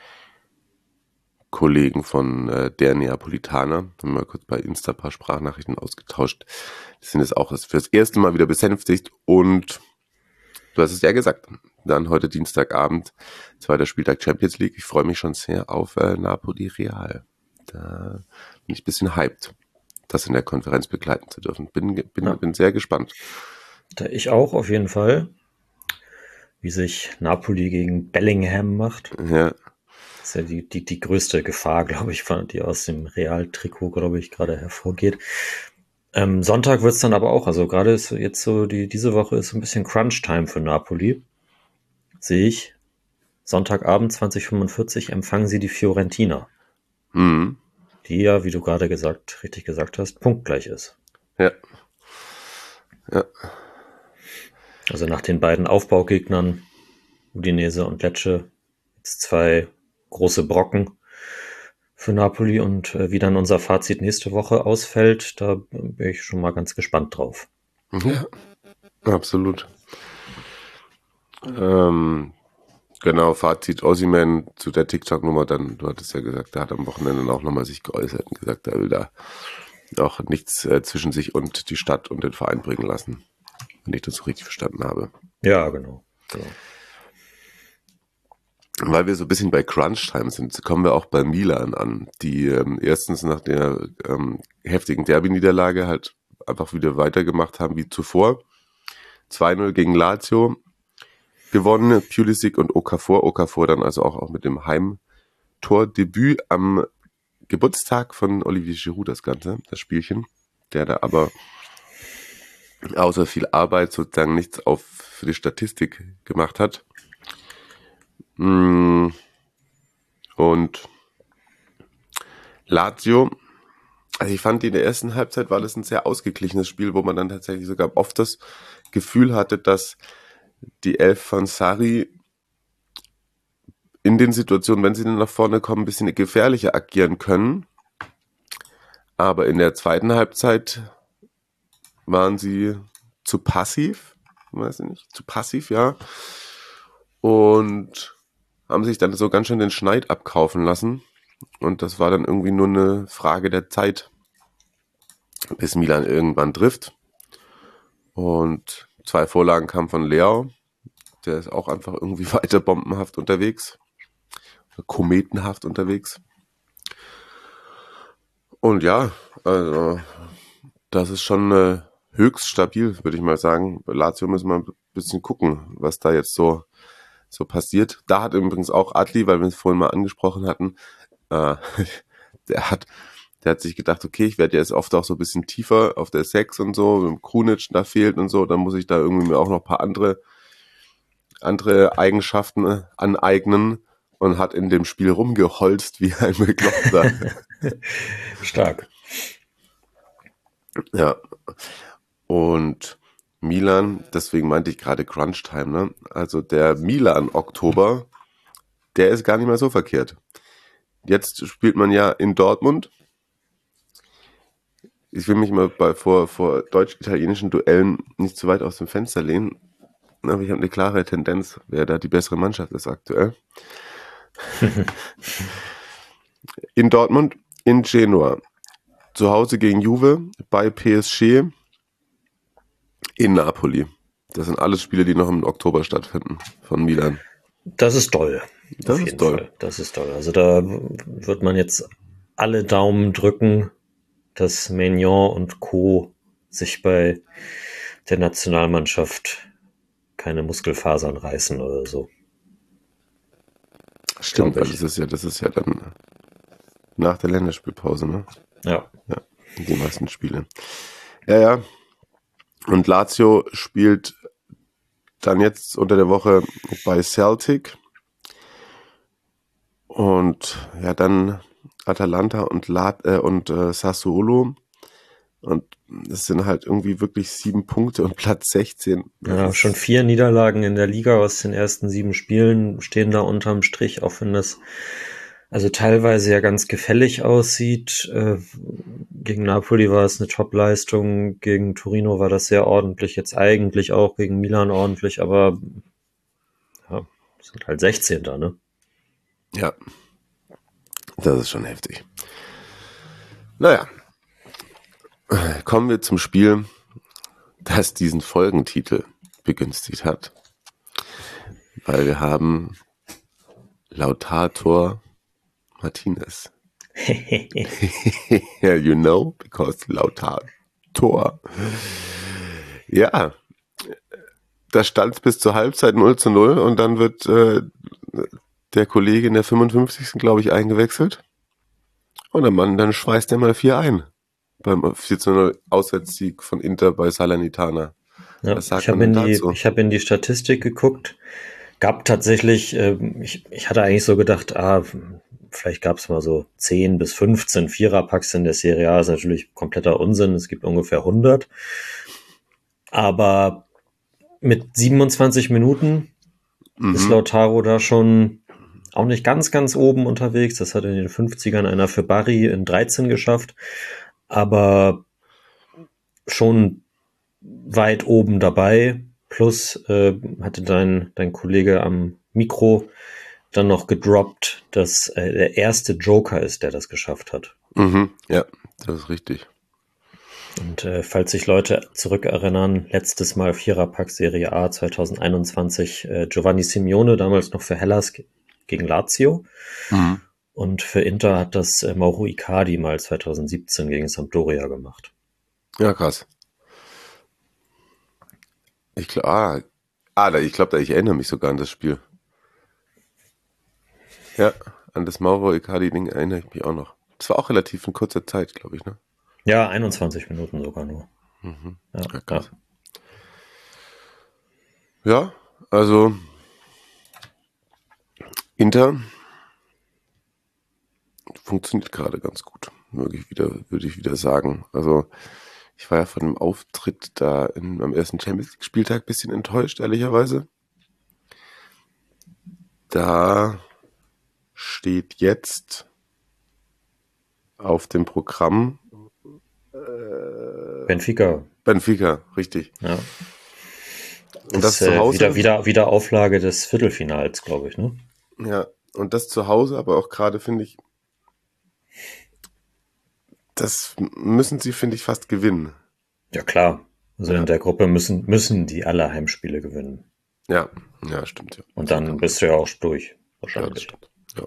Kollegen von der Neapolitaner. Haben wir kurz bei Insta ein paar Sprachnachrichten ausgetauscht. Die sind jetzt auch fürs erste Mal wieder besänftigt und du hast es ja gesagt, dann heute Dienstagabend, 2. Spieltag Champions League. Ich freue mich schon sehr auf Napoli Real. Da bin ich ein bisschen hyped, das in der Konferenz begleiten zu dürfen. Bin sehr gespannt. Ich auch, auf jeden Fall. Wie sich Napoli gegen Bellingham macht. Ja. Das ist ja die größte Gefahr, glaube ich, die aus dem Real-Trikot, glaube ich, gerade hervorgeht. Sonntag wird es dann aber auch, also gerade ist jetzt so, diese Woche ist so ein bisschen Crunch-Time für Napoli. Sehe ich. Sonntagabend 20:45 empfangen sie die Fiorentina. Mhm. Die ja, wie du gerade richtig gesagt hast, punktgleich ist. Ja. Also nach den beiden Aufbaugegnern, Udinese und Lecce, jetzt 2 große Brocken für Napoli und wie dann unser Fazit nächste Woche ausfällt, da bin ich schon mal ganz gespannt drauf. Ja, absolut. Genau, Fazit Osimhen zu der TikTok-Nummer, dann, du hattest ja gesagt, der hat am Wochenende auch nochmal sich geäußert und gesagt, er will da auch nichts zwischen sich und die Stadt und den Verein bringen lassen, wenn ich das so richtig verstanden habe. Ja, genau. Weil wir so ein bisschen bei Crunch-Time sind, kommen wir auch bei Milan an, die erstens nach der heftigen Derby-Niederlage halt einfach wieder weitergemacht haben wie zuvor. 2-0 gegen Lazio gewonnen, Pulisic und Okafor dann also auch mit dem Heimtordebüt am Geburtstag von Olivier Giroud das Ganze, das Spielchen, der da aber außer viel Arbeit sozusagen nichts für die Statistik gemacht hat. Und Lazio, also ich fand in der ersten Halbzeit war das ein sehr ausgeglichenes Spiel, wo man dann tatsächlich sogar oft das Gefühl hatte, dass die Elf von Sarri in den Situationen, wenn sie dann nach vorne kommen, ein bisschen gefährlicher agieren können. Aber in der zweiten Halbzeit waren sie zu passiv, weiß ich nicht, zu passiv, ja. Und haben sich dann so ganz schön den Schneid abkaufen lassen. Und das war dann irgendwie nur eine Frage der Zeit, bis Milan irgendwann trifft. Und 2 Vorlagen kamen von Leao. Der ist auch einfach irgendwie weiter bombenhaft unterwegs. Kometenhaft unterwegs. Und ja, also das ist schon höchst stabil, würde ich mal sagen. Bei Lazio müssen wir ein bisschen gucken, was da jetzt so passiert. Da hat übrigens auch Adli, weil wir es vorhin mal angesprochen hatten, der hat sich gedacht, okay, ich werde jetzt oft auch so ein bisschen tiefer auf der 6 und so, wenn Krunic da fehlt und so, dann muss ich da irgendwie mir auch noch ein paar andere Eigenschaften aneignen und hat in dem Spiel rumgeholzt wie ein Bekloppter. Stark. Ja. Und Milan, deswegen meinte ich gerade Crunch Time, ne? Also der Milan-Oktober, der ist gar nicht mehr so verkehrt. Jetzt spielt man ja in Dortmund. Ich will mich mal vor deutsch-italienischen Duellen nicht zu weit aus dem Fenster lehnen, aber ich habe eine klare Tendenz, wer da die bessere Mannschaft ist aktuell. In Dortmund, in Genua, zu Hause gegen Juve, bei PSG, in Napoli. Das sind alles Spiele, die noch im Oktober stattfinden, von Milan. Das ist toll. Das ist toll. Fall. Das ist toll. Also da wird man jetzt alle Daumen drücken, dass Maignan und Co. sich bei der Nationalmannschaft keine Muskelfasern reißen oder so. Stimmt, weil das ist ja dann nach der Länderspielpause, ne? Ja. Die meisten Spiele. Ja. Und Lazio spielt dann jetzt unter der Woche bei Celtic. Und ja, dann Atalanta und Sassuolo. Und das sind halt irgendwie wirklich 7 Punkte und Platz 16. Ja, schon 4 Niederlagen in der Liga aus den ersten 7 Spielen stehen da unterm Strich, auch wenn das also teilweise ja ganz gefällig aussieht. Gegen Napoli war es eine Top-Leistung, gegen Torino war das sehr ordentlich, jetzt eigentlich auch gegen Milan ordentlich, aber ja, sind halt 16 da, ne? Ja, das ist schon heftig. Naja, kommen wir zum Spiel, das diesen Folgentitel begünstigt hat. Weil wir haben Lautaro Martinez. Yeah, you know, because Lautaro. Ja, da stand es bis zur Halbzeit 0:0 und dann wird der Kollege in der 55. glaube ich eingewechselt. Und dann schweißt er mal 4 ein. Beim 4:0 Auswärtssieg von Inter bei Salernitana. Ja, ich habe in die Statistik geguckt. Gab tatsächlich, ich hatte eigentlich so gedacht, vielleicht gab es mal so 10 bis 15 Viererpacks in der Serie A. Das ist natürlich kompletter Unsinn. Es gibt ungefähr 100. Aber mit 27 Minuten ist Lautaro da schon auch nicht ganz, ganz oben unterwegs. Das hat in den 50ern einer für Barry in 13 geschafft. Aber schon weit oben dabei. Plus hatte dein Kollege am Mikro dann noch gedroppt, dass der erste Joker ist, der das geschafft hat. Ja, das ist richtig. Und falls sich Leute zurückerinnern, letztes Mal Viererpack Serie A 2021, Giovanni Simeone, damals noch für Hellas gegen Lazio. Und für Inter hat das Mauro Icardi mal 2017 gegen Sampdoria gemacht. Ja, krass. Ich glaube, ich erinnere mich sogar an das Spiel. Ja, an das Mauro Icardi-Ding erinnere ich mich auch noch. Das war auch relativ in kurzer Zeit, glaube ich, ne? Ja, 21 Minuten sogar nur. Ja, krass. Ja, also Inter funktioniert gerade ganz gut, würde ich wieder sagen. Also ich war ja von dem Auftritt da am ersten Champions League Spieltag ein bisschen enttäuscht, ehrlicherweise. Da steht jetzt auf dem Programm Benfica. Benfica, richtig. Ja. Und das ist zu Hause. wieder Auflage des Viertelfinals, glaube ich, ne? Ja, und das zu Hause, aber auch gerade finde ich, das müssen sie, finde ich, fast gewinnen. Ja, klar. Also Ja. in der Gruppe müssen die alle Heimspiele gewinnen. Ja, stimmt. Ja. Und dann bist du ja auch durch, Ja, das wahrscheinlich. stimmt. Ja.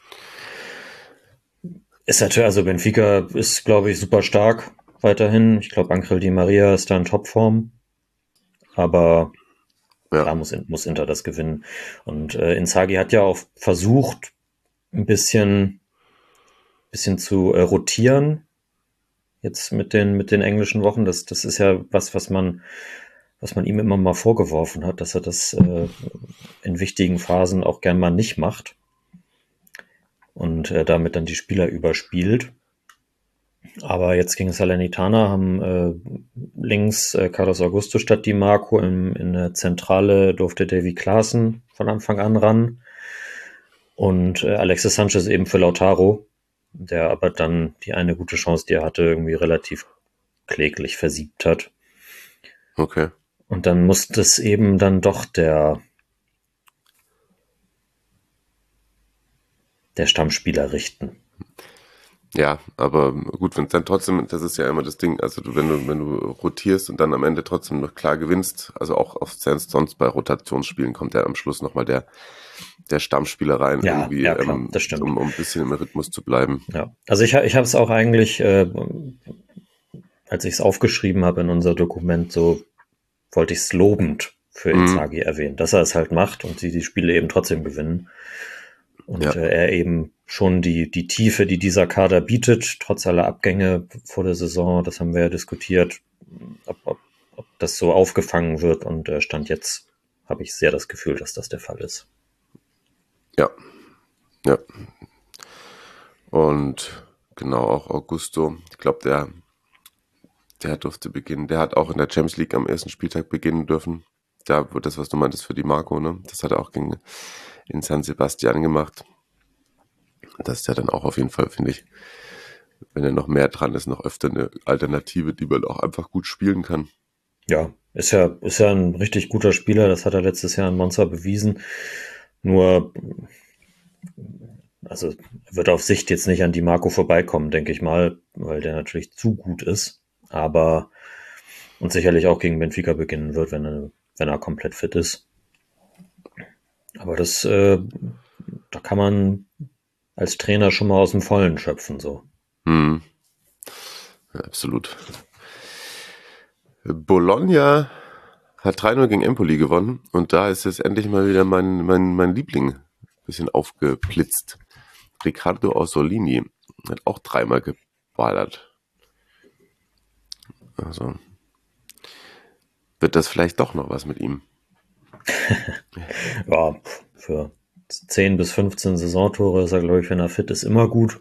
Ist natürlich, also Benfica ist, glaube ich, super stark weiterhin. Ich glaube, Ángel Di Maria ist da in Topform. Aber Ja. klar muss Inter das gewinnen. Und Inzaghi hat ja auch versucht, ein bisschen zu rotieren. Jetzt mit den englischen Wochen. Das ist ja was man ihm immer mal vorgeworfen hat, dass er das in wichtigen Phasen auch gern mal nicht macht. Und damit dann die Spieler überspielt. Aber jetzt gegen Salernitana haben links Carlos Augusto statt Di Marco. In der Zentrale durfte Davy Klaassen von Anfang an ran. Und Alexis Sanchez eben für Lautaro, der aber dann die eine gute Chance, die er hatte, irgendwie relativ kläglich versiebt hat. Okay. Und dann musste es eben dann doch der Stammspieler richten. Ja, aber gut, wenn es dann trotzdem, das ist ja immer das Ding, also wenn du rotierst und dann am Ende trotzdem noch klar gewinnst, also auch sonst bei Rotationsspielen kommt ja am Schluss nochmal der Stammspieler rein, Ja, irgendwie, ja, klar, das stimmt. um ein bisschen im Rhythmus zu bleiben. Ja, also ich habe es auch eigentlich, als ich es aufgeschrieben habe in unser Dokument, so wollte ich es lobend für Inzaghi erwähnen, dass er es halt macht und sie die Spiele eben trotzdem gewinnen. Und er eben schon die Tiefe, die dieser Kader bietet, trotz aller Abgänge vor der Saison, das haben wir ja diskutiert, ob das so aufgefangen wird. Und Stand jetzt habe ich sehr das Gefühl, dass das der Fall ist. Ja. Und genau, auch Augusto, ich glaube, der durfte beginnen. Der hat auch in der Champions League am ersten Spieltag beginnen dürfen. Da wird das, was du meintest, für Di Marco, ne? Das hat er auch in San Sebastian gemacht. Das ist ja dann auch auf jeden Fall, finde ich, wenn er noch mehr dran ist, noch öfter eine Alternative, die man auch einfach gut spielen kann. Ja, ist ja ein richtig guter Spieler. Das hat er letztes Jahr in Monza bewiesen. Nur, also er wird auf Sicht jetzt nicht an Di Marco vorbeikommen, denke ich mal, weil der natürlich zu gut ist. Aber und sicherlich auch gegen Benfica beginnen wird, wenn er komplett fit ist. Aber da kann man als Trainer schon mal aus dem Vollen schöpfen, so. Ja, absolut. Bologna hat 3-0 gegen Empoli gewonnen und da ist jetzt endlich mal wieder mein Liebling ein bisschen aufgeblitzt. Riccardo Orsolini hat auch 3-mal geballert. Also wird das vielleicht doch noch was mit ihm. Ja, für 10 bis 15 Saisontore ist er, glaube ich, wenn er fit ist, immer gut.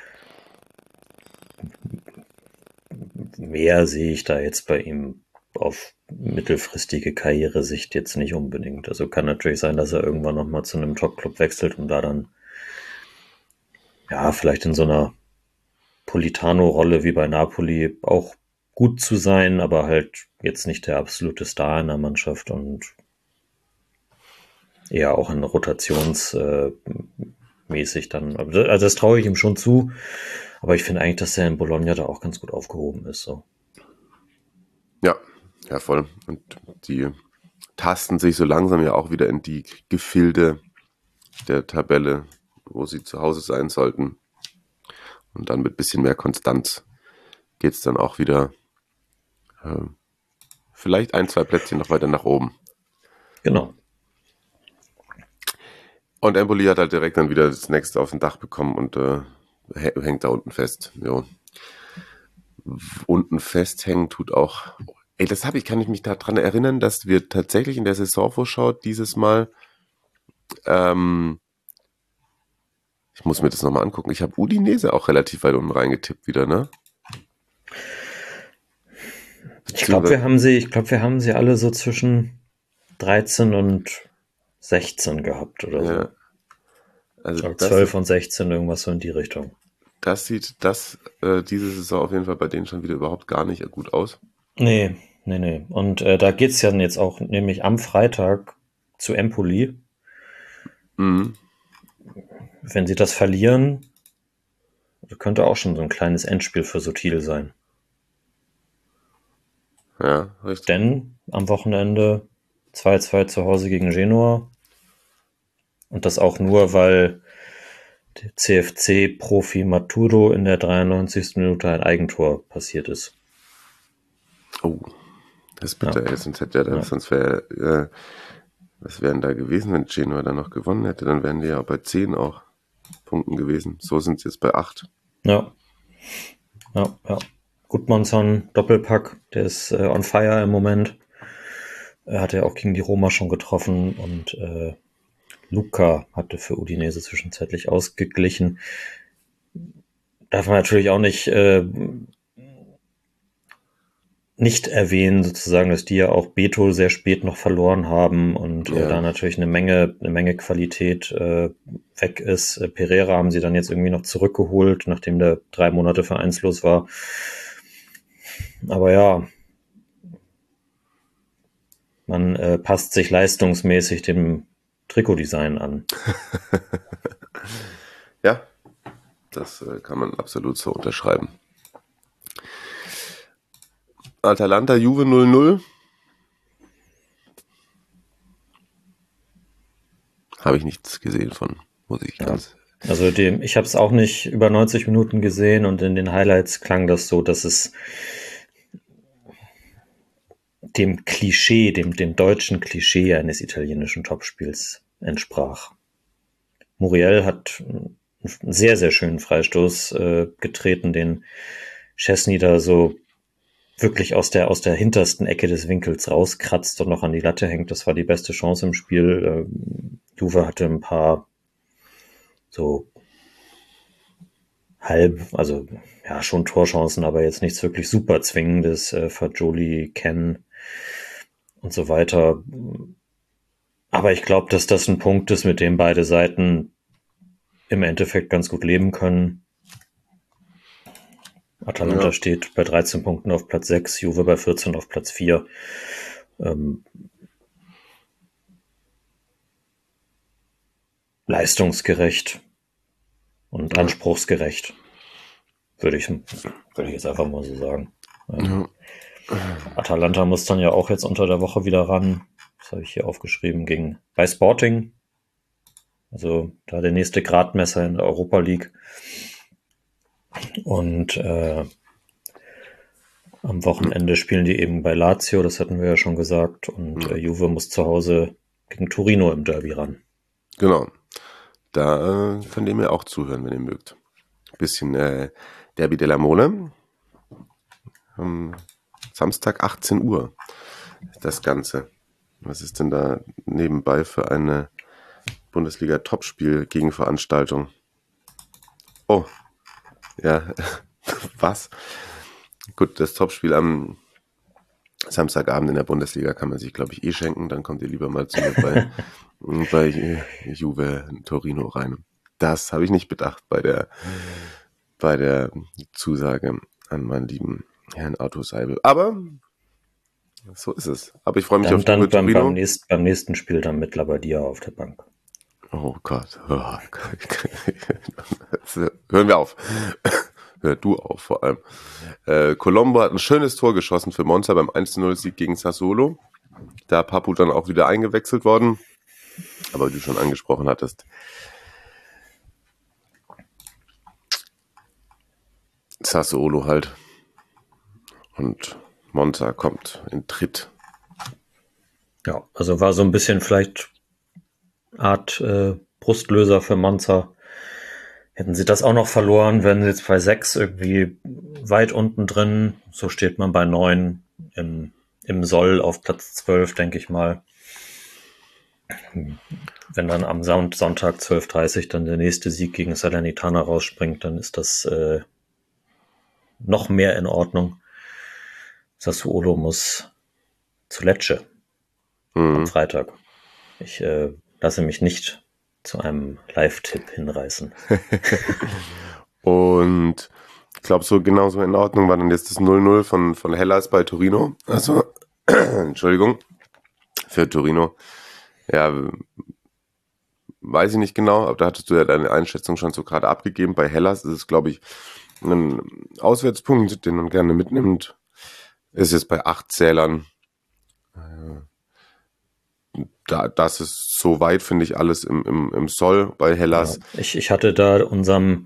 Mehr sehe ich da jetzt bei ihm auf mittelfristige Karrieresicht jetzt nicht unbedingt. Also kann natürlich sein, dass er irgendwann nochmal zu einem Top-Club wechselt und da dann ja vielleicht in so einer Politano-Rolle wie bei Napoli auch gut zu sein, aber halt jetzt nicht der absolute Star in der Mannschaft und eher auch in rotationsmäßig dann. Also das traue ich ihm schon zu, aber ich finde eigentlich, dass er in Bologna da auch ganz gut aufgehoben ist. So. Ja, voll. Und die tasten sich so langsam ja auch wieder in die Gefilde der Tabelle, wo sie zu Hause sein sollten. Und dann mit ein bisschen mehr Konstanz geht es dann auch wieder vielleicht 1-2 Plätzchen noch weiter nach oben. Genau. Und Empoli hat halt direkt dann wieder das nächste auf dem Dach bekommen und hängt da unten fest. Jo. Unten festhängen tut auch. Ey, kann ich mich daran erinnern, dass wir tatsächlich in der Saisonvorschau dieses Mal ich muss mir das nochmal angucken. Ich habe Udinese auch relativ weit unten reingetippt wieder, ne? Ich glaube, wir haben sie alle so zwischen 13 und 16 gehabt oder so. Ja. Also ich glaube, 12 und 16, irgendwas so in die Richtung. das sieht diese Saison auf jeden Fall bei denen schon wieder überhaupt gar nicht gut aus. Nee. Und da geht's ja jetzt auch nämlich am Freitag zu Empoli. Mhm. Wenn sie das verlieren, könnte auch schon so ein kleines Endspiel für Sotil sein. Ja, richtig. Denn am Wochenende 2-2 zu Hause gegen Genua. Und das auch nur, weil der CFC-Profi Maturo in der 93. Minute ein Eigentor passiert ist. Oh, das ist bitter. Sonst wäre, was wären da gewesen, wenn Genua dann noch gewonnen hätte? Dann wären die ja bei 10 auch Punkten gewesen. So sind sie jetzt bei 8. Ja. Gudmundsson, Doppelpack, der ist on fire im Moment. Hat er auch gegen die Roma schon getroffen und Luca hatte für Udinese zwischenzeitlich ausgeglichen. Darf man natürlich auch nicht erwähnen, sozusagen, dass die ja auch Beto sehr spät noch verloren haben und da natürlich eine Menge Qualität weg ist. Pereira haben sie dann jetzt irgendwie noch zurückgeholt, nachdem der 3 Monate vereinslos war. Aber ja, man passt sich leistungsmäßig dem Trikotdesign an. Ja, das kann man absolut so unterschreiben. Atalanta, Juve 0-0. Habe ich nichts gesehen von, muss ich ganz... Also ich habe es auch nicht über 90 Minuten gesehen und in den Highlights klang das so, dass es dem Klischee, dem deutschen Klischee eines italienischen Topspiels entsprach. Muriel hat einen sehr, sehr schönen Freistoß getreten, den Szczesny da so wirklich aus der hintersten Ecke des Winkels rauskratzt und noch an die Latte hängt. Das war die beste Chance im Spiel. Juve hatte ein paar so schon Torchancen, aber jetzt nichts wirklich super Zwingendes. Fagioli, Ken und so weiter. Aber ich glaube, dass das ein Punkt ist, mit dem beide Seiten im Endeffekt ganz gut leben können. Atalanta steht bei 13 Punkten auf Platz 6, Juve bei 14 auf Platz 4. Leistungsgerecht und anspruchsgerecht, würde ich jetzt einfach mal so sagen. Atalanta muss dann ja auch jetzt unter der Woche wieder ran. Das habe ich hier aufgeschrieben, bei Sporting. Also da der nächste Gradmesser in der Europa League. Und am Wochenende spielen die eben bei Lazio, das hatten wir ja schon gesagt. Und Juve muss zu Hause gegen Torino im Derby ran. Genau. Da könnt ihr mir auch zuhören, wenn ihr mögt. Ein bisschen Derby della Mole. Samstag 18 Uhr das Ganze. Was ist denn da nebenbei für eine Bundesliga-Topspiel-Gegenveranstaltung? Oh, ja, was? Gut, das Topspiel am Samstagabend in der Bundesliga kann man sich, glaube ich, schenken. Dann kommt ihr lieber mal zu mir bei Juve Torino rein. Das habe ich nicht bedacht bei der Zusage an meinen lieben Herrn Arthur Seibel. Aber so ist es. Aber ich freue mich auf Juve Torino. Beim nächsten Spiel dann mit Labadia auf der Bank. Oh Gott. Hören wir auf. Hör du auf vor allem. Colombo hat ein schönes Tor geschossen für Monza beim 1-0-Sieg gegen Sassuolo. Da Papu dann auch wieder eingewechselt worden. Aber wie du schon angesprochen hattest, Sassuolo halt. Und Monza kommt in Tritt. Ja, also war so ein bisschen vielleicht Art Brustlöser für Monza. Hätten sie das auch noch verloren, wären sie jetzt bei 6 irgendwie weit unten drin. So steht man bei 9 im Soll auf Platz 12, denke ich mal. Wenn dann am Sonntag 12:30 dann der nächste Sieg gegen Salernitana rausspringt, dann ist das noch mehr in Ordnung. Sassuolo muss zu Lecce am Freitag. Ich lasse mich nicht zu einem Live-Tipp hinreißen. Und ich glaube, so genauso in Ordnung war dann jetzt das 0-0 von Hellas bei Torino. Also, Entschuldigung, für Torino. Ja, weiß ich nicht genau, aber da hattest du ja deine Einschätzung schon so gerade abgegeben. Bei Hellas ist es, glaube ich, ein Auswärtspunkt, den man gerne mitnimmt. Ist jetzt bei 8 Zählern. Das ist soweit, finde ich, alles im Soll bei Hellas. Ja, ich hatte da unserem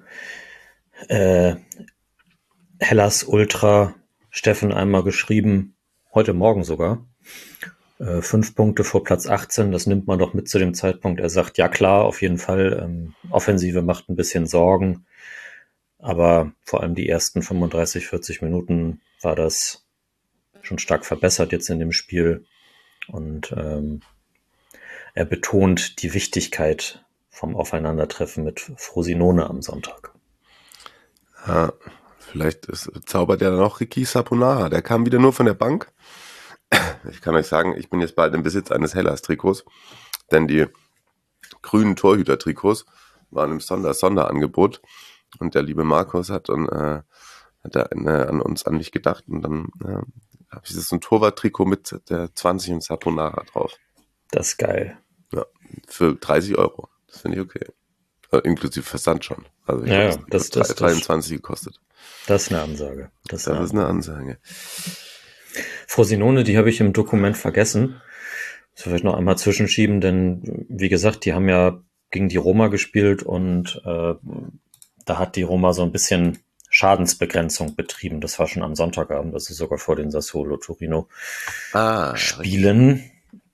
Hellas Ultra Steffen einmal geschrieben, heute Morgen sogar, 5 Punkte vor Platz 18, das nimmt man doch mit zu dem Zeitpunkt. Er sagt, ja klar, auf jeden Fall, Offensive macht ein bisschen Sorgen, aber vor allem die ersten 35, 40 Minuten war das schon stark verbessert jetzt in dem Spiel und er betont die Wichtigkeit vom Aufeinandertreffen mit Frosinone am Sonntag. Ja, vielleicht zaubert ja noch Ricky Saponara. Der kam wieder nur von der Bank. Ich kann euch sagen, ich bin jetzt bald im Besitz eines Hellas-Trikots, denn die grünen Torhüter-Trikots waren im Sonderangebot und der liebe Markus hat an mich gedacht und dann habe ich so ein Torwart-Trikot mit der 20 und Saponara drauf. Das ist geil. Ja, für 30 Euro. Das finde ich okay. Inklusive Versand schon. Also das 23 gekostet. Das ist eine Ansage. Das ist eine Ansage. Frosinone, die habe ich im Dokument vergessen. Das will ich noch einmal zwischenschieben, denn wie gesagt, die haben ja gegen die Roma gespielt und da hat die Roma so ein bisschen Schadensbegrenzung betrieben. Das war schon am Sonntagabend, also sogar vor den Sassuolo Torino Spielen.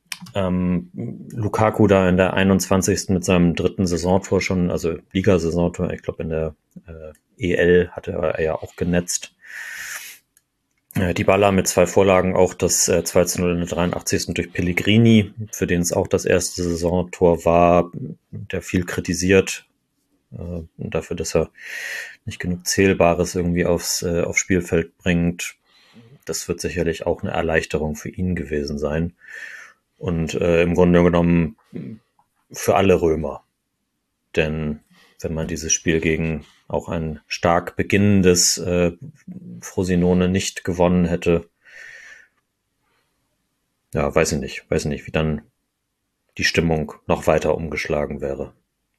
Lukaku da in der 21. mit seinem 3. Saisontor schon, also Liga-Saisontor, ich glaube in der EL hatte er ja auch genetzt. Dybala mit 2 Vorlagen, auch das 2-0 in der 83. durch Pellegrini, für den es auch das erste Saisontor war, der viel kritisiert dafür, dass er nicht genug Zählbares irgendwie aufs Spielfeld bringt. Das wird sicherlich auch eine Erleichterung für ihn gewesen sein. Und im Grunde genommen für alle Römer. Denn wenn man dieses Spiel gegen auch ein stark beginnendes Frosinone nicht gewonnen hätte, ja, weiß ich nicht, wie dann die Stimmung noch weiter umgeschlagen wäre.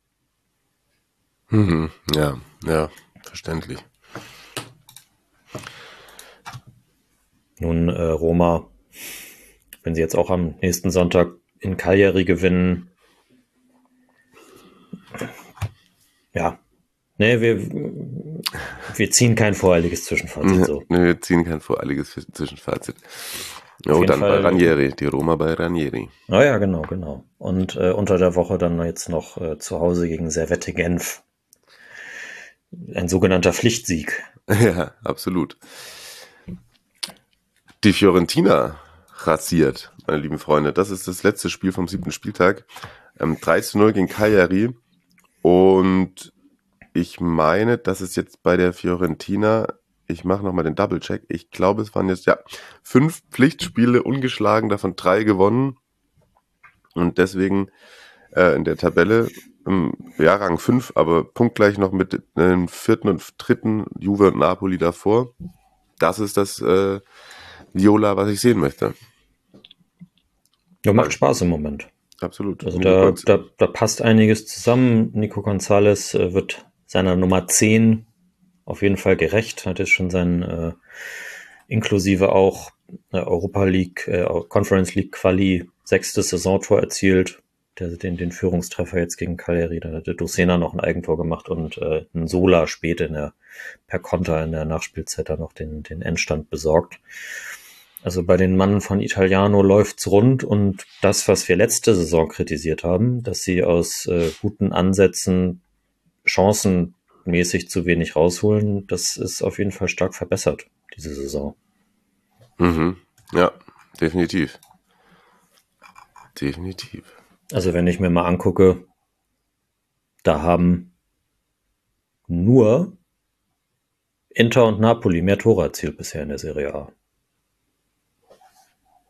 Ja, verständlich. Nun, Roma, wenn sie jetzt auch am nächsten Sonntag in Cagliari gewinnen, ja, ne, wir ziehen kein voreiliges Zwischenfazit. So. Ne, wir ziehen kein voreiliges Zwischenfazit. Oh, dann Fall, bei Ranieri, die Roma bei Ranieri. Ah ja, genau. Und unter der Woche dann jetzt noch zu Hause gegen Servette Genf. Ein sogenannter Pflichtsieg. Ja, absolut. Die Fiorentina rasiert, meine lieben Freunde. Das ist das letzte Spiel vom 7. Spieltag. 3-0 gegen Cagliari. Und ich meine, dass es jetzt bei der Fiorentina, ich mache nochmal den Double-Check, ich glaube, es waren jetzt 5 Pflichtspiele ungeschlagen, davon 3 gewonnen. Und deswegen in der Tabelle Rang 5, aber punktgleich noch mit dem 4. und 3. Juve und Napoli davor. Das ist das Viola, was ich sehen möchte. Ja, macht Spaß im Moment. Absolut. Also da passt einiges zusammen. Nico González wird seiner Nummer 10 auf jeden Fall gerecht. Hat jetzt schon sein inklusive auch Europa League, Conference League Quali 6. Saisontor erzielt. Den Führungstreffer jetzt gegen Cagliari. Da hatte Dossena noch ein Eigentor gemacht und ein Sola spät per Konter in der Nachspielzeit dann noch den Endstand besorgt. Also bei den Mannen von Italiano läuft's rund und das, was wir letzte Saison kritisiert haben, dass sie aus guten Ansätzen chancenmäßig zu wenig rausholen, das ist auf jeden Fall stark verbessert, diese Saison. Ja, definitiv. Also wenn ich mir mal angucke, da haben nur Inter und Napoli mehr Tore erzielt bisher in der Serie A.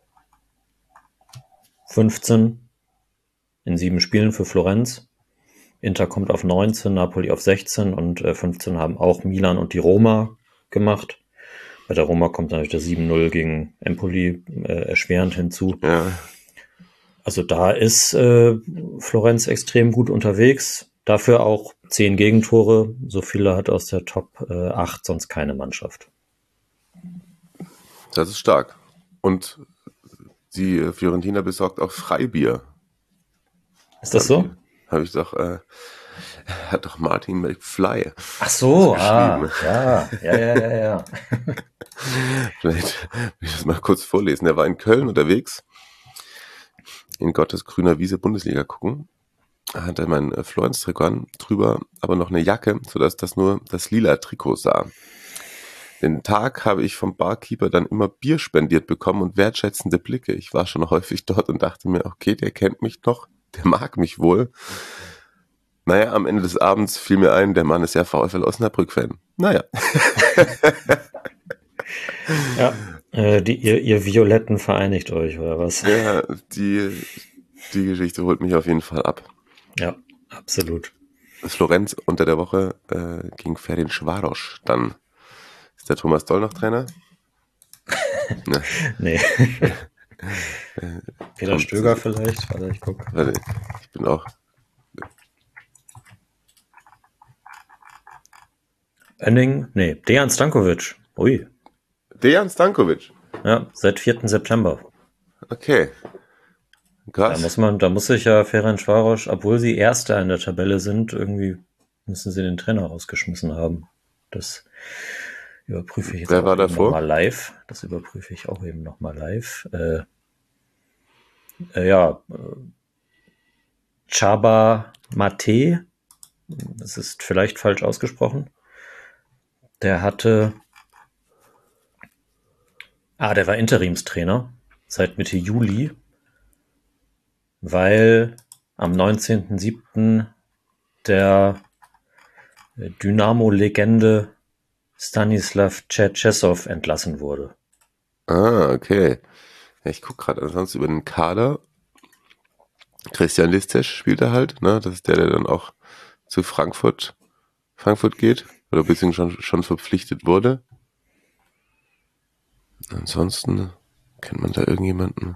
15 in 7 Spielen für Florenz. Inter kommt auf 19, Napoli auf 16 und 15 haben auch Milan und die Roma gemacht. Bei der Roma kommt natürlich das 7-0 gegen Empoli erschwerend hinzu. Ja. Also da ist Florenz extrem gut unterwegs. Dafür auch 10 Gegentore. So viele hat aus der Top 8 sonst keine Mannschaft. Das ist stark. Und die Fiorentina besorgt auch Freibier. Ist das so? Habe ich doch, hat doch Martin McFly. Ach so, geschrieben. ja. Vielleicht will ich das mal kurz vorlesen. Er war in Köln unterwegs, in Gottes grüner Wiese Bundesliga gucken. Da hatte mein Florenz-Trikot an, drüber aber noch eine Jacke, sodass das nur das lila Trikot sah. Den Tag habe ich vom Barkeeper dann immer Bier spendiert bekommen und wertschätzende Blicke. Ich war schon häufig dort und dachte mir, okay, der kennt mich noch, der mag mich wohl. Naja, am Ende des Abends fiel mir ein, der Mann ist ja VfL Osnabrück-Fan. Naja. Ja, ihr Violetten vereinigt euch, oder was? Ja, die Geschichte holt mich auf jeden Fall ab. Ja, absolut. Das Florenz unter der Woche gegen Ferencváros. Dann ist der Thomas Doll noch Trainer? Ne. Nee. Peter Stöger vielleicht? Warte, ich gucke. Warte, ich bin auch... Dejan Stankovic. Ui. Dejan Stankovic. Ja, seit 4. September. Okay. Krass. Da muss sich ja Ferencváros, obwohl sie Erster in der Tabelle sind, irgendwie müssen sie den Trainer rausgeschmissen haben. Das überprüfe ich jetzt Wer war davor? nochmal live. Das überprüfe ich auch eben nochmal live. Csaba Mate, das ist vielleicht falsch ausgesprochen. Der war Interimstrainer seit Mitte Juli, weil am 19.07. der Dynamo-Legende Stanislav Tschetschesow entlassen wurde. Ah, okay. Ja, ich gucke gerade ansonsten über den Kader. Christian Listesch spielt er halt, ne? Das ist der dann auch zu Frankfurt geht oder beziehungsweise schon verpflichtet wurde. Ansonsten kennt man da irgendjemanden.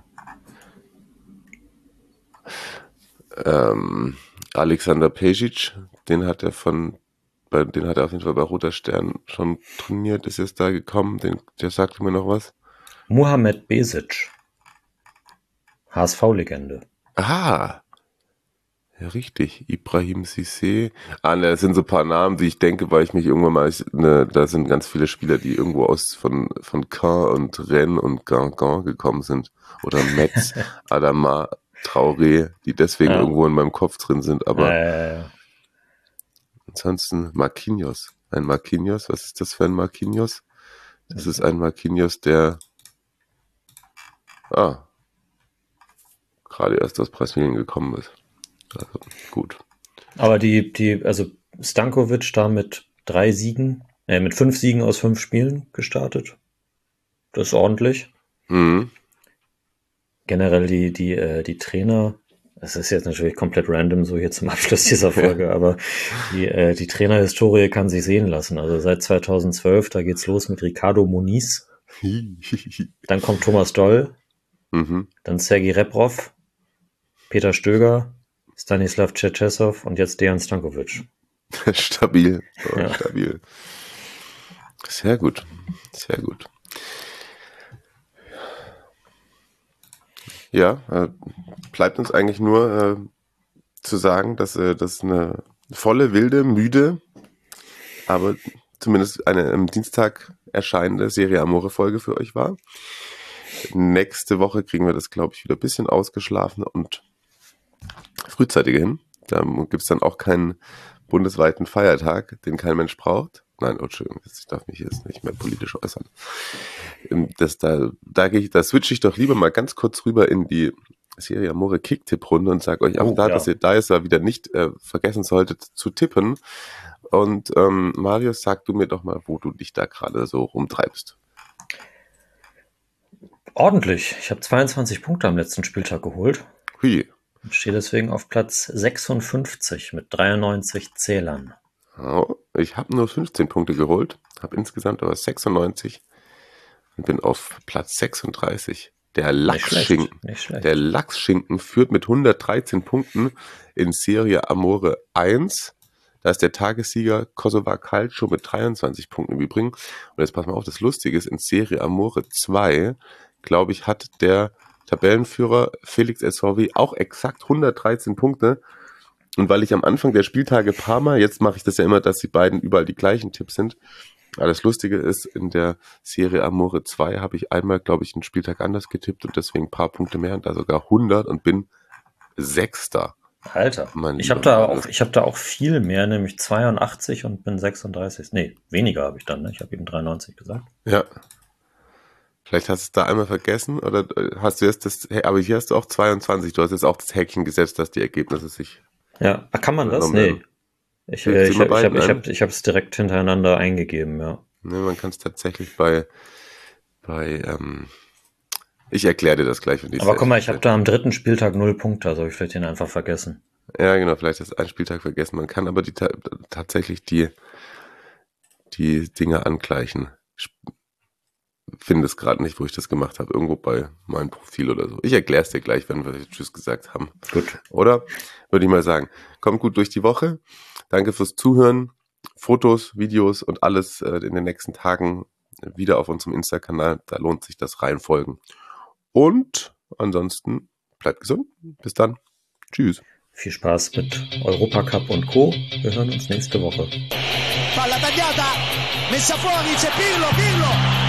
Alexander Pejic, den hat er auf jeden Fall bei Roter Stern schon trainiert, ist jetzt da gekommen, der sagte mir noch was. Mohamed Besic, HSV-Legende. Aha, ja richtig, Ibrahim Cissé. Das sind so ein paar Namen, die ich denke, weil ich mich irgendwann mal, da sind ganz viele Spieler, die irgendwo von Caen und Rennes und Guingamp gekommen sind. Oder Metz, Adama, Traoré, die deswegen irgendwo in meinem Kopf drin sind, aber ansonsten Marquinhos. Ein Marquinhos, was ist das für ein Marquinhos? Das ist ein Marquinhos, der gerade erst aus Brasilien gekommen ist. Also gut. Aber also Stankovic da mit 5 Siegen aus 5 Spielen gestartet. Das ist ordentlich. Mhm. Generell die Trainer, das ist jetzt natürlich komplett random so hier zum Abschluss dieser Folge, aber die Trainerhistorie kann sich sehen lassen. Also seit 2012, da geht's los mit Ricardo Moniz. Dann kommt Thomas Doll. Mhm. Dann Sergei Rebrov, Peter Stöger, Stanislav Tschetschesow und jetzt Dejan Stankovic. Stabil. Stabil. Sehr gut. Sehr gut. Ja, bleibt uns eigentlich nur zu sagen, dass das eine volle, wilde, müde, aber zumindest eine am Dienstag erscheinende Serie Amore Folge für euch war. Nächste Woche kriegen wir das, glaube ich, wieder ein bisschen ausgeschlafen und frühzeitiger hin. Da gibt es dann auch keinen bundesweiten Feiertag, den kein Mensch braucht. Nein, Entschuldigung, ich darf mich jetzt nicht mehr politisch äußern. Da switche ich doch lieber mal ganz kurz rüber in die Serie Amore Kick-Tipp-Runde und sage euch auch dass ihr da jetzt wieder nicht vergessen solltet zu tippen. Und Marius, sag du mir doch mal, wo du dich da gerade so rumtreibst. Ordentlich. Ich habe 22 Punkte am letzten Spieltag geholt. Hui. Ich stehe deswegen auf Platz 56 mit 93 Zählern. Oh, ich habe nur 15 Punkte geholt, habe insgesamt aber 96 und bin auf Platz 36. Der Lachsschinken. Nicht schlecht. Der Lachsschinken führt mit 113 Punkten in Serie Amore 1. Da ist der Tagessieger Kosovar Calcio mit 23 Punkten im Übrigen. Und jetzt pass mal auf, das Lustige ist, in Serie Amore 2, glaube ich, hat der Tabellenführer Felix SVW auch exakt 113 Punkte. Und weil ich am Anfang der Spieltage paar Mal, jetzt mache ich das ja immer, dass die beiden überall die gleichen Tipps sind. Aber das Lustige ist, in der Serie Amore 2 habe ich einmal, glaube ich, einen Spieltag anders getippt und deswegen ein paar Punkte mehr und da sogar 100 und bin Sechster. Alter, ich habe da auch viel mehr, nämlich 82 und bin 36. Nee, weniger habe ich dann, ne? Ich habe eben 93 gesagt. Ja. Vielleicht hast du es da einmal vergessen oder hast du jetzt das, aber hier hast du auch 22, du hast jetzt auch das Häkchen gesetzt, dass die Ergebnisse sich... Ja, kann man das? Nee. Ich habe es direkt hintereinander eingegeben, ja. Ne, man kann es tatsächlich bei ich erkläre dir das gleich, wenn ich. Aber guck mal, ich habe da am 3. Spieltag 0 Punkte, also habe ich vielleicht den einfach vergessen. Ja, genau, vielleicht ist ein Spieltag vergessen. Man kann aber tatsächlich die Dinge angleichen. Ich finde es gerade nicht, wo ich das gemacht habe. Irgendwo bei meinem Profil oder so. Ich erkläre es dir gleich, wenn wir Tschüss gesagt haben. Gut. Oder? Würde ich mal sagen. Kommt gut durch die Woche. Danke fürs Zuhören. Fotos, Videos und alles in den nächsten Tagen wieder auf unserem Insta-Kanal. Da lohnt sich das reinfolgen. Und ansonsten bleibt gesund. Bis dann. Tschüss. Viel Spaß mit Europacup und Co. Wir hören uns nächste Woche. Palla tagliata, messa fuori, c'è Pirlo.